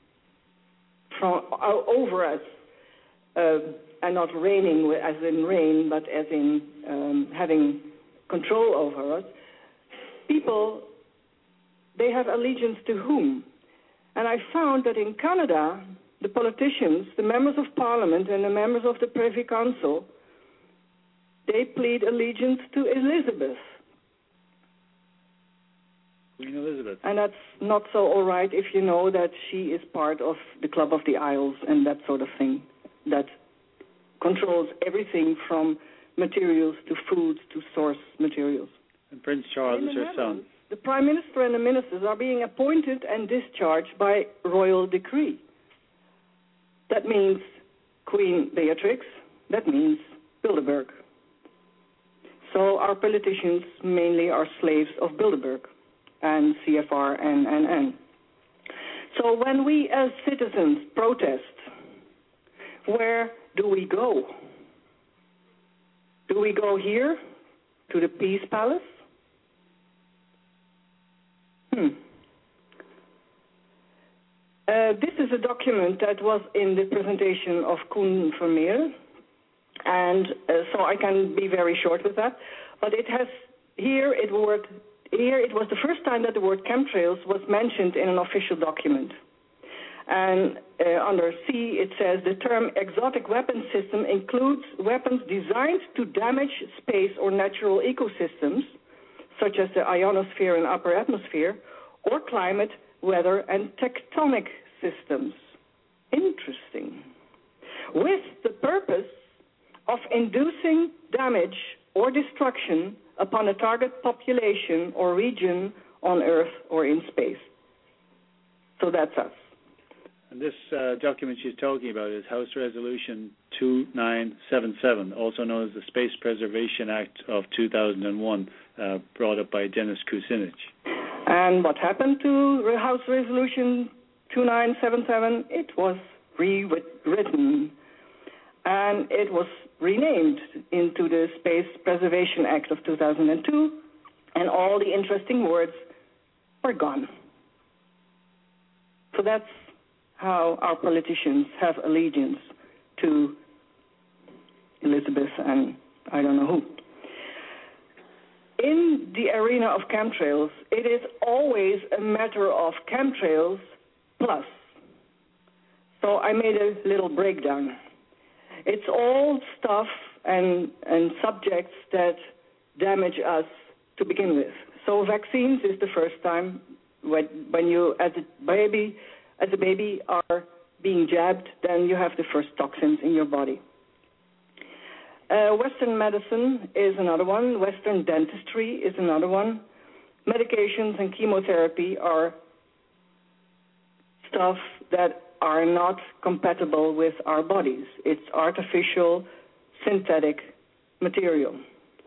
over us, and not reigning as in reign, but as in having control over us, people, they have allegiance to whom? And I found that in Canada, the politicians, the members of parliament and the members of the Privy Council, they plead allegiance to Elizabeth. Queen Elizabeth. And that's not so all right if you know that she is part of the Club of the Isles and that sort of thing, that controls everything from materials to foods to source materials. And Prince Charles is her son. The Prime Minister and the ministers are being appointed and discharged by royal decree. That means Queen Beatrix. That means Bilderberg. So our politicians mainly are slaves of Bilderberg and CFR and. So when we as citizens protest, where do we go? Do we go here to the Peace Palace? This is a document that was in the presentation of Koen Vermeer, and so I can be very short with that. But it has here it was the first time that the word chemtrails was mentioned in an official document. And under C, it says the term exotic weapon system includes weapons designed to damage space or natural ecosystems, such as the ionosphere and upper atmosphere, or climate, weather, and tectonic systems. Interesting. With the purpose of inducing damage or destruction upon a target population or region on Earth or in space. So that's us. And this document she's talking about is House Resolution 2977, also known as the Space Preservation Act of 2001, brought up by Dennis Kucinich. And what happened to House Resolution 2977? It was rewritten, and it was renamed into the Space Preservation Act of 2002, and all the interesting words were gone. So that's how our politicians have allegiance to Elizabeth and I don't know who. In the arena of chemtrails, it is always a matter of chemtrails plus. So I made a little breakdown. It's all stuff and subjects that damage us to begin with. So vaccines is the first time when you, as a baby, are being jabbed, then you have the first toxins in your body. Western medicine is another one. Western dentistry is another one. Medications and chemotherapy are stuff that are not compatible with our bodies. It's artificial, synthetic material.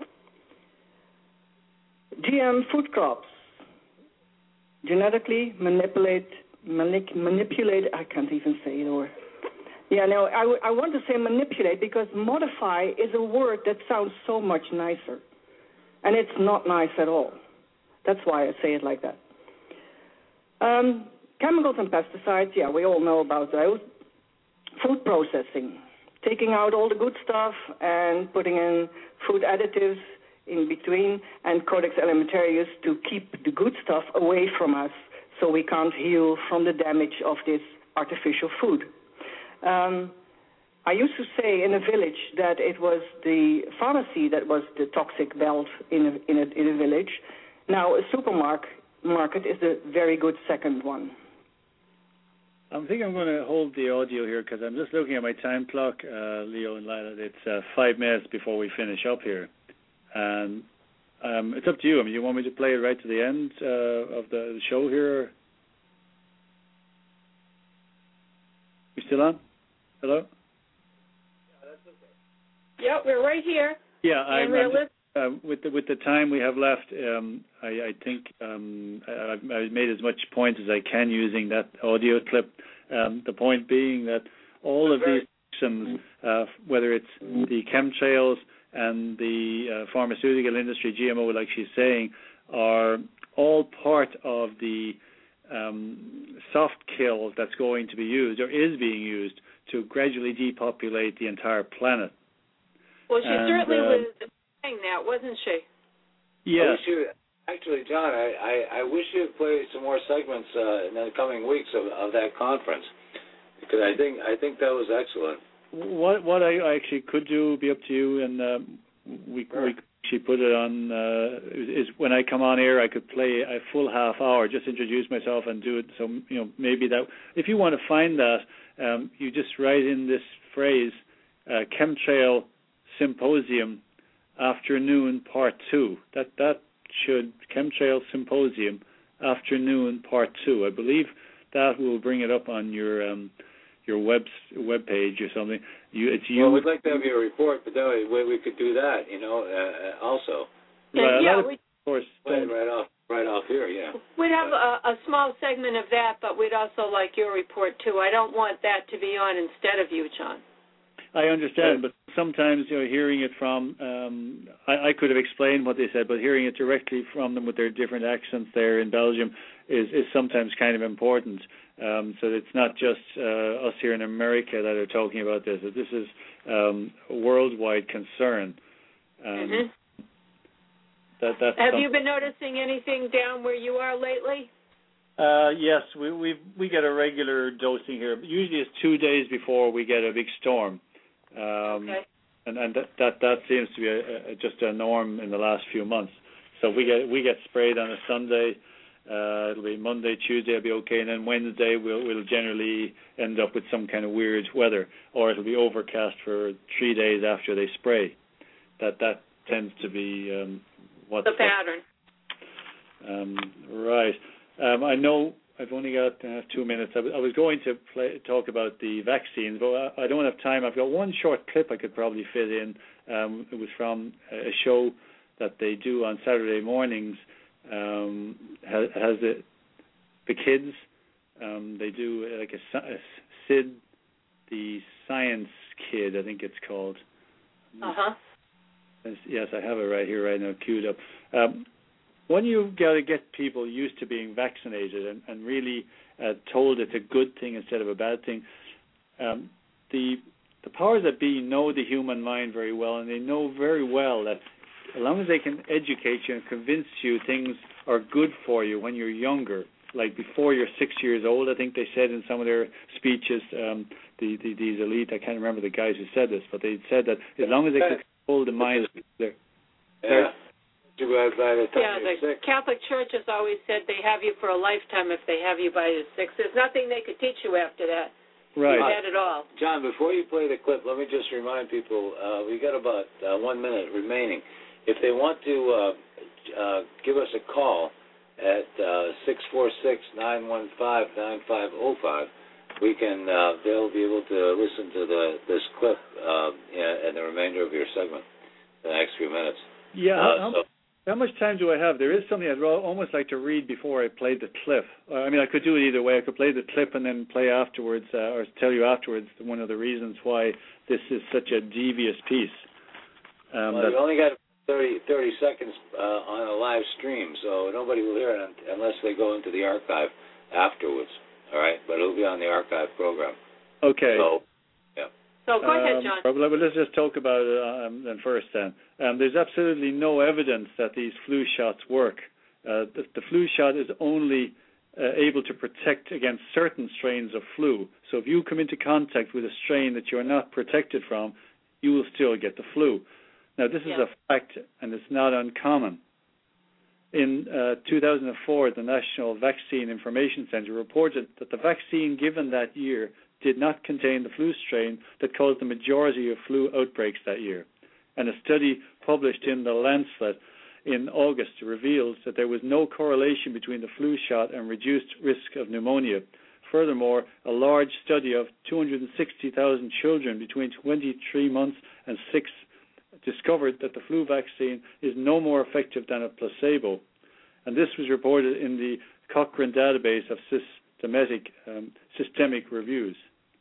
GM food crops, genetically manipulate, I can't even say it, or yeah, no, I want to say manipulate because modify is a word that sounds so much nicer, and it's not nice at all. That's why I say it like that. Chemicals and pesticides, yeah, we all know about those. Food processing, taking out all the good stuff and putting in food additives in between, and Codex Alimentarius to keep the good stuff away from us so we can't heal from the damage of this artificial food. I used to say in a village that it was the pharmacy that was the toxic belt in a village. Now a supermarket is a very good second one. I think I'm going to hold the audio here because I'm just looking at my time clock, Leo and Lila. It's 5 minutes before we finish up here. And it's up to you. I mean, you want me to play it right to the end of the show here? You still on? Hello? Yeah, that's okay. Yeah, we're right here. Yeah, with the time we have left, I think I've made as much point as I can using that audio clip. The point being that all of these systems, whether it's the chemtrails and the pharmaceutical industry, GMO, like she's saying, are all part of the soft kill that's going to be used or is being used to gradually depopulate the entire planet. Well, she certainly was saying that, wasn't she? Yes. Actually, John, I wish you'd play some more segments in the coming weeks of that conference, because I think that was excellent. What I actually could do, be up to you, and we put it on, is when I come on air, I could play a full half hour, just introduce myself and do it. So, maybe that, if you want to find that, you just write in this phrase, Chemtrail Symposium Afternoon Part 2. That Chemtrail Symposium, Afternoon Part 2. I believe that will bring it up on your web page or something. Well, we'd like to have your report, but then we could do that, also. Of course, right off here, yeah. We'd have a small segment of that, but we'd also like your report too. I don't want that to be on instead of you, John. I understand, but sometimes hearing it from I could have explained what they said, but hearing it directly from them with their different accents there in Belgium is sometimes kind of important. So it's not just us here in America that are talking about this. This is a worldwide concern. Have you been noticing anything down where you are lately? Yes, we get a regular dosing here. Usually it's 2 days before we get a big storm. Okay. And that seems to be just a norm in the last few months. So we get sprayed on a Sunday. It'll be Monday, Tuesday it'll be okay, and then Wednesday we'll generally end up with some kind of weird weather, or it'll be overcast for 3 days after they spray. That tends to be what's the pattern. Right. I know I've only got 2 minutes. I was going to talk about the vaccines, but I don't have time. I've got one short clip I could probably fit in. It was from a show that they do on Saturday mornings. Has the kids. They do like a Sid, the Science Kid, I think it's called. Yes, I have it right here, right now, queued up. When you got to get people used to being vaccinated and really told it's a good thing instead of a bad thing, the powers that be know the human mind very well, and they know very well that as long as they can educate you and convince you things are good for you when you're younger, like before you're 6 years old, I think they said in some of their speeches, these elite, I can't remember the guys who said this, but they said that as long as they can control the mind, the Catholic Church has always said they have you for a lifetime if they have you by your 6. There's nothing they could teach you after that. Right. You had it all. John, before you play the clip, let me just remind people, we got about 1 minute remaining. If they want to give us a call at 646-915-9505, we can. They'll be able to listen to this clip and the remainder of your segment in the next few minutes. Yeah. How much time do I have? There is something I'd almost like to read before I play the clip. I mean, I could do it either way. I could play the clip and then play afterwards, or tell you afterwards one of the reasons why this is such a devious piece. We only got 30 seconds on a live stream, so nobody will hear it unless they go into the archive afterwards. All right, but it'll be on the archive program. Okay. So, yeah. So go ahead, John. Well, let's just talk about it then first. There's absolutely no evidence that these flu shots work. The flu shot is only able to protect against certain strains of flu. So if you come into contact with a strain that you're not protected from, you will still get the flu. Now, this is a fact, and it's not uncommon. In 2004, the National Vaccine Information Center reported that the vaccine given that year did not contain the flu strain that caused the majority of flu outbreaks that year. And a study published in The Lancet in August reveals that there was no correlation between the flu shot and reduced risk of pneumonia. Furthermore, a large study of 260,000 children between 23 months and 6 discovered that the flu vaccine is no more effective than a placebo. And this was reported in the Cochrane database of systematic reviews.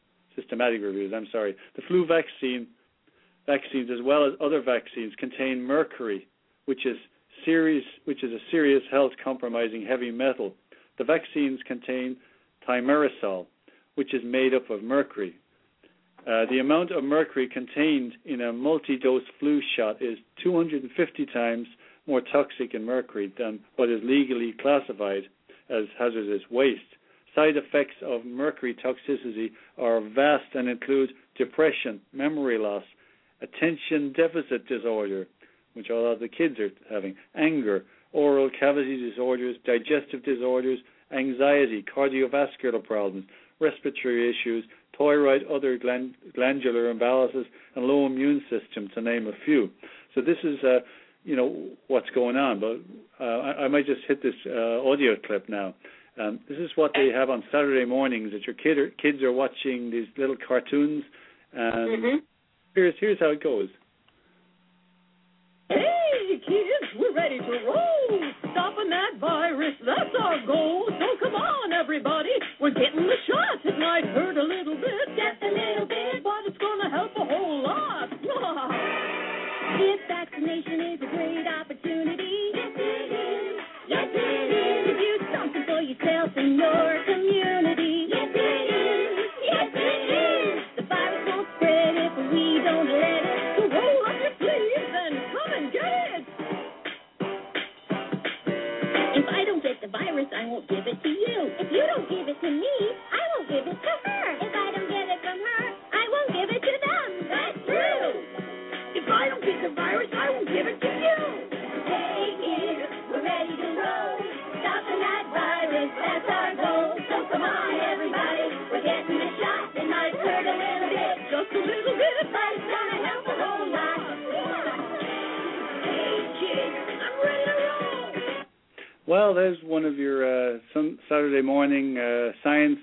The flu vaccines, as well as other vaccines, contain mercury, which is a serious health-compromising heavy metal. The vaccines contain thimerosal, which is made up of mercury. The amount of mercury contained in a multi-dose flu shot is 250 times more toxic in mercury than what is legally classified as hazardous waste. Side effects of mercury toxicity are vast and include depression, memory loss, attention deficit disorder, which a lot of the kids are having, anger, oral cavity disorders, digestive disorders, anxiety, cardiovascular problems, respiratory issues, thyroid, other glandular imbalances, and low immune system, to name a few. So this is what's going on. But I might just hit this audio clip now. This is what they have on Saturday mornings that your kids are watching these little cartoons. And here's how it goes. Hey, kids, we're ready to roll. Stopping that virus, that's our goal. So come on, everybody, we're getting the shot. It might hurt a little bit, just a little bit, but it's going to help a whole lot. This vaccination is a great opportunity. Yes, it is. Yes, it is. To do something for yourself and your community. Yes, it is. Yes, it is. The virus won't spread if we don't let it. So roll up your sleeves and come and get it. If I don't get the virus, I won't give it to you. If you don't give it to me, I won't give it to her. If I don't get it from her, I won't give it to them. That's true. If I don't get the virus, I won't give it to you. Hey, kids, we're ready to roll. Stopping that virus, that's our goal. So come on, everybody, we're getting the shot. It might hurt a little bit, just a little bit, but it's gonna help a whole lot. Hey, kids, I'm ready to roll. Well, there's one of your Saturday morning science.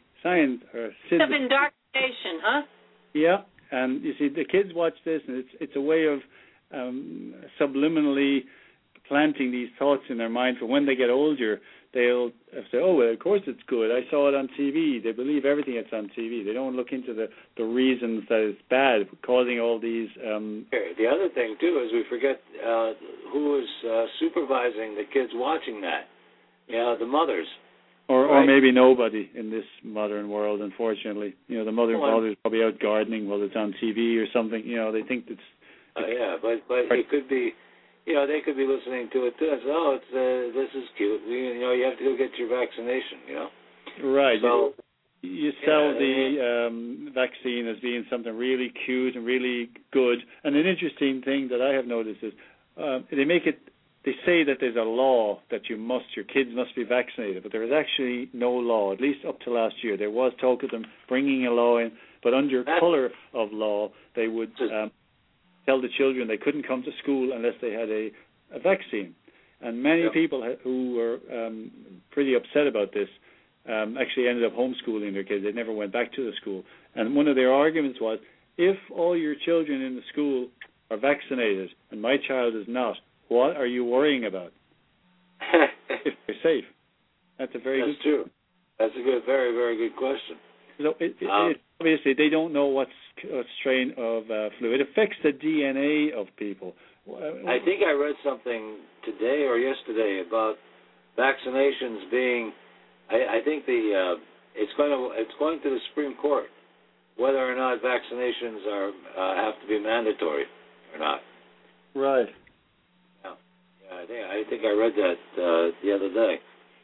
Of indoctrination, huh? Yeah. And you see, the kids watch this, and it's a way of subliminally planting these thoughts in their mind for when they get older. They'll say, oh, well, of course it's good. I saw it on TV. They believe everything that's on TV. They don't look into the reasons that it's bad, causing all these... The other thing, too, is we forget who is supervising the kids watching that. The mothers. Or maybe nobody in this modern world, unfortunately. The mother and father is probably out gardening while it's on TV or something. They think it's... but it could be, they could be listening to it too. And say, this is cute. You have to go get your vaccination, Right. So, you sell the vaccine as being something really cute and really good. And an interesting thing that I have noticed is they say that there's a law that your kids must be vaccinated, but there is actually no law, at least up to last year. There was talk of them bringing a law in, but under color of law, they would tell the children they couldn't come to school unless they had a vaccine. And many people who were pretty upset about this actually ended up homeschooling their kids. They never went back to the school. And one of their arguments was, if all your children in the school are vaccinated and my child is not, what are you worrying about? If they're safe. That's That's true. That's a very, very good question. So obviously, they don't know what strain of flu. It affects the DNA of people. I think I read something today or yesterday about vaccinations being. I think it's going to the Supreme Court whether or not vaccinations have to be mandatory or not. Right. I think I read that the other day.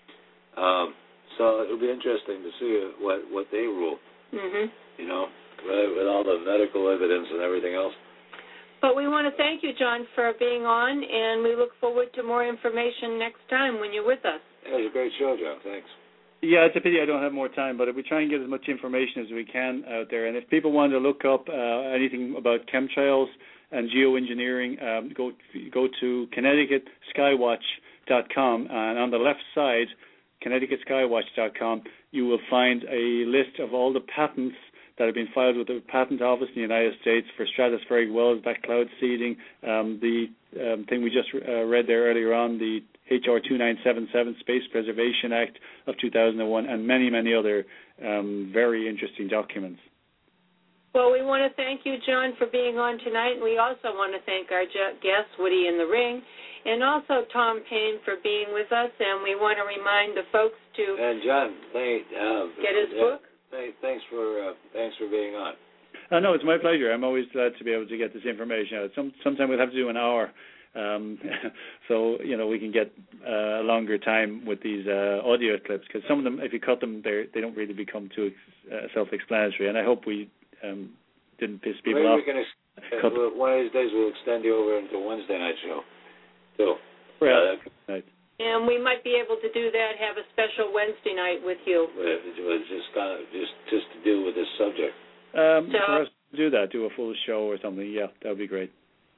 So it'll be interesting to see what they rule. With all the medical evidence and everything else. But we want to thank you, John, for being on, and we look forward to more information next time when you're with us. It was a great show, John. Thanks. Yeah, it's a pity I don't have more time, but we try and get as much information as we can out there. And if people want to look up anything about chemtrails and geoengineering, go to ConnecticutSkywatch.com, and on the left side, ConnecticutSkywatch.com, you will find a list of all the patents that have been filed with the Patent Office in the United States for stratospheric wells, back cloud seeding, the thing we just read there earlier on, the H.R. 2977 Space Preservation Act of 2001, and many, many other very interesting documents. Well, we want to thank you, John, for being on tonight. And we also want to thank our guest, Woody in the Ring, and also Tom Paine for being with us. And we want to remind the folks to John, get his book. Thanks for being on. No, it's my pleasure. I'm always glad to be able to get this information out. Sometimes we'll have to do an hour, so we can get a longer time with these audio clips, because some of them, if you cut them, they don't really become too self-explanatory. And I hope we didn't piss people off. One of these days we'll extend you over into Wednesday night show too. Right. And we might be able to do that, have a special Wednesday night with you. Just to deal with this subject. For us to do that, do a full show or something, yeah, that would be great.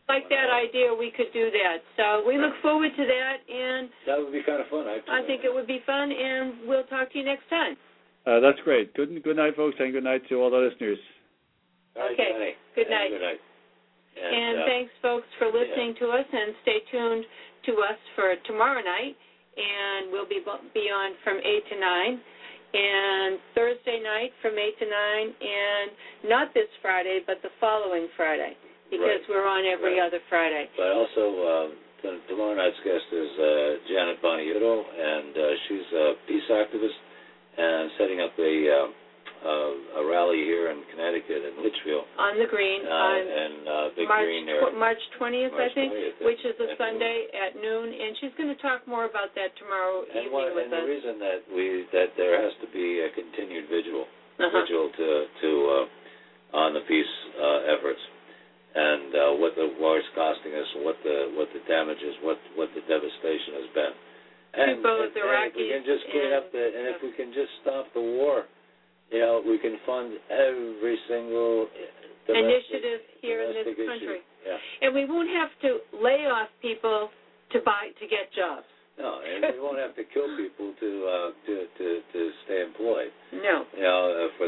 like that idea, we could do that. So we look forward to that, and that would be kind of fun. I think it would be fun, and we'll talk to you next time. That's great. Good night, folks, and good night to all the listeners. Okay. Good night. Good night. And thanks, folks, for listening to us, and stay tuned to us for tomorrow night, and we'll be on from 8 to 9, and Thursday night from 8 to 9, and not this Friday, but the following Friday. Because we're on every other Friday. But also, tomorrow night's guest is Janet Boniuto, and she's a peace activist and setting up a rally here in Connecticut in Litchfield. On the Green, on Big Green there. March 20th, I think, 20th, which is a Sunday at noon, and she's going to talk more about that tomorrow evening with us. And the reason that there has to be a continued vigil to on the peace efforts. And what the war is costing us, what the damage is, what the devastation has been, and if we can just clean up if we can just stop the war, we can fund every single initiative here in this country, and we won't have to lay off people to get jobs. No, and we won't have to kill people to stay employed. No, for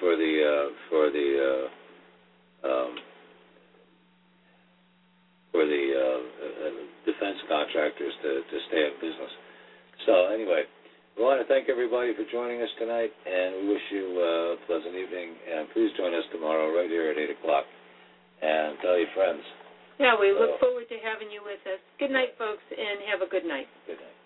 the defense contractors to stay in business. So anyway, we want to thank everybody for joining us tonight, and we wish you a pleasant evening. And please join us tomorrow right here at 8 o'clock. And tell your friends. Yeah, we look forward to having you with us. Good night, folks, and have a good night. Good night.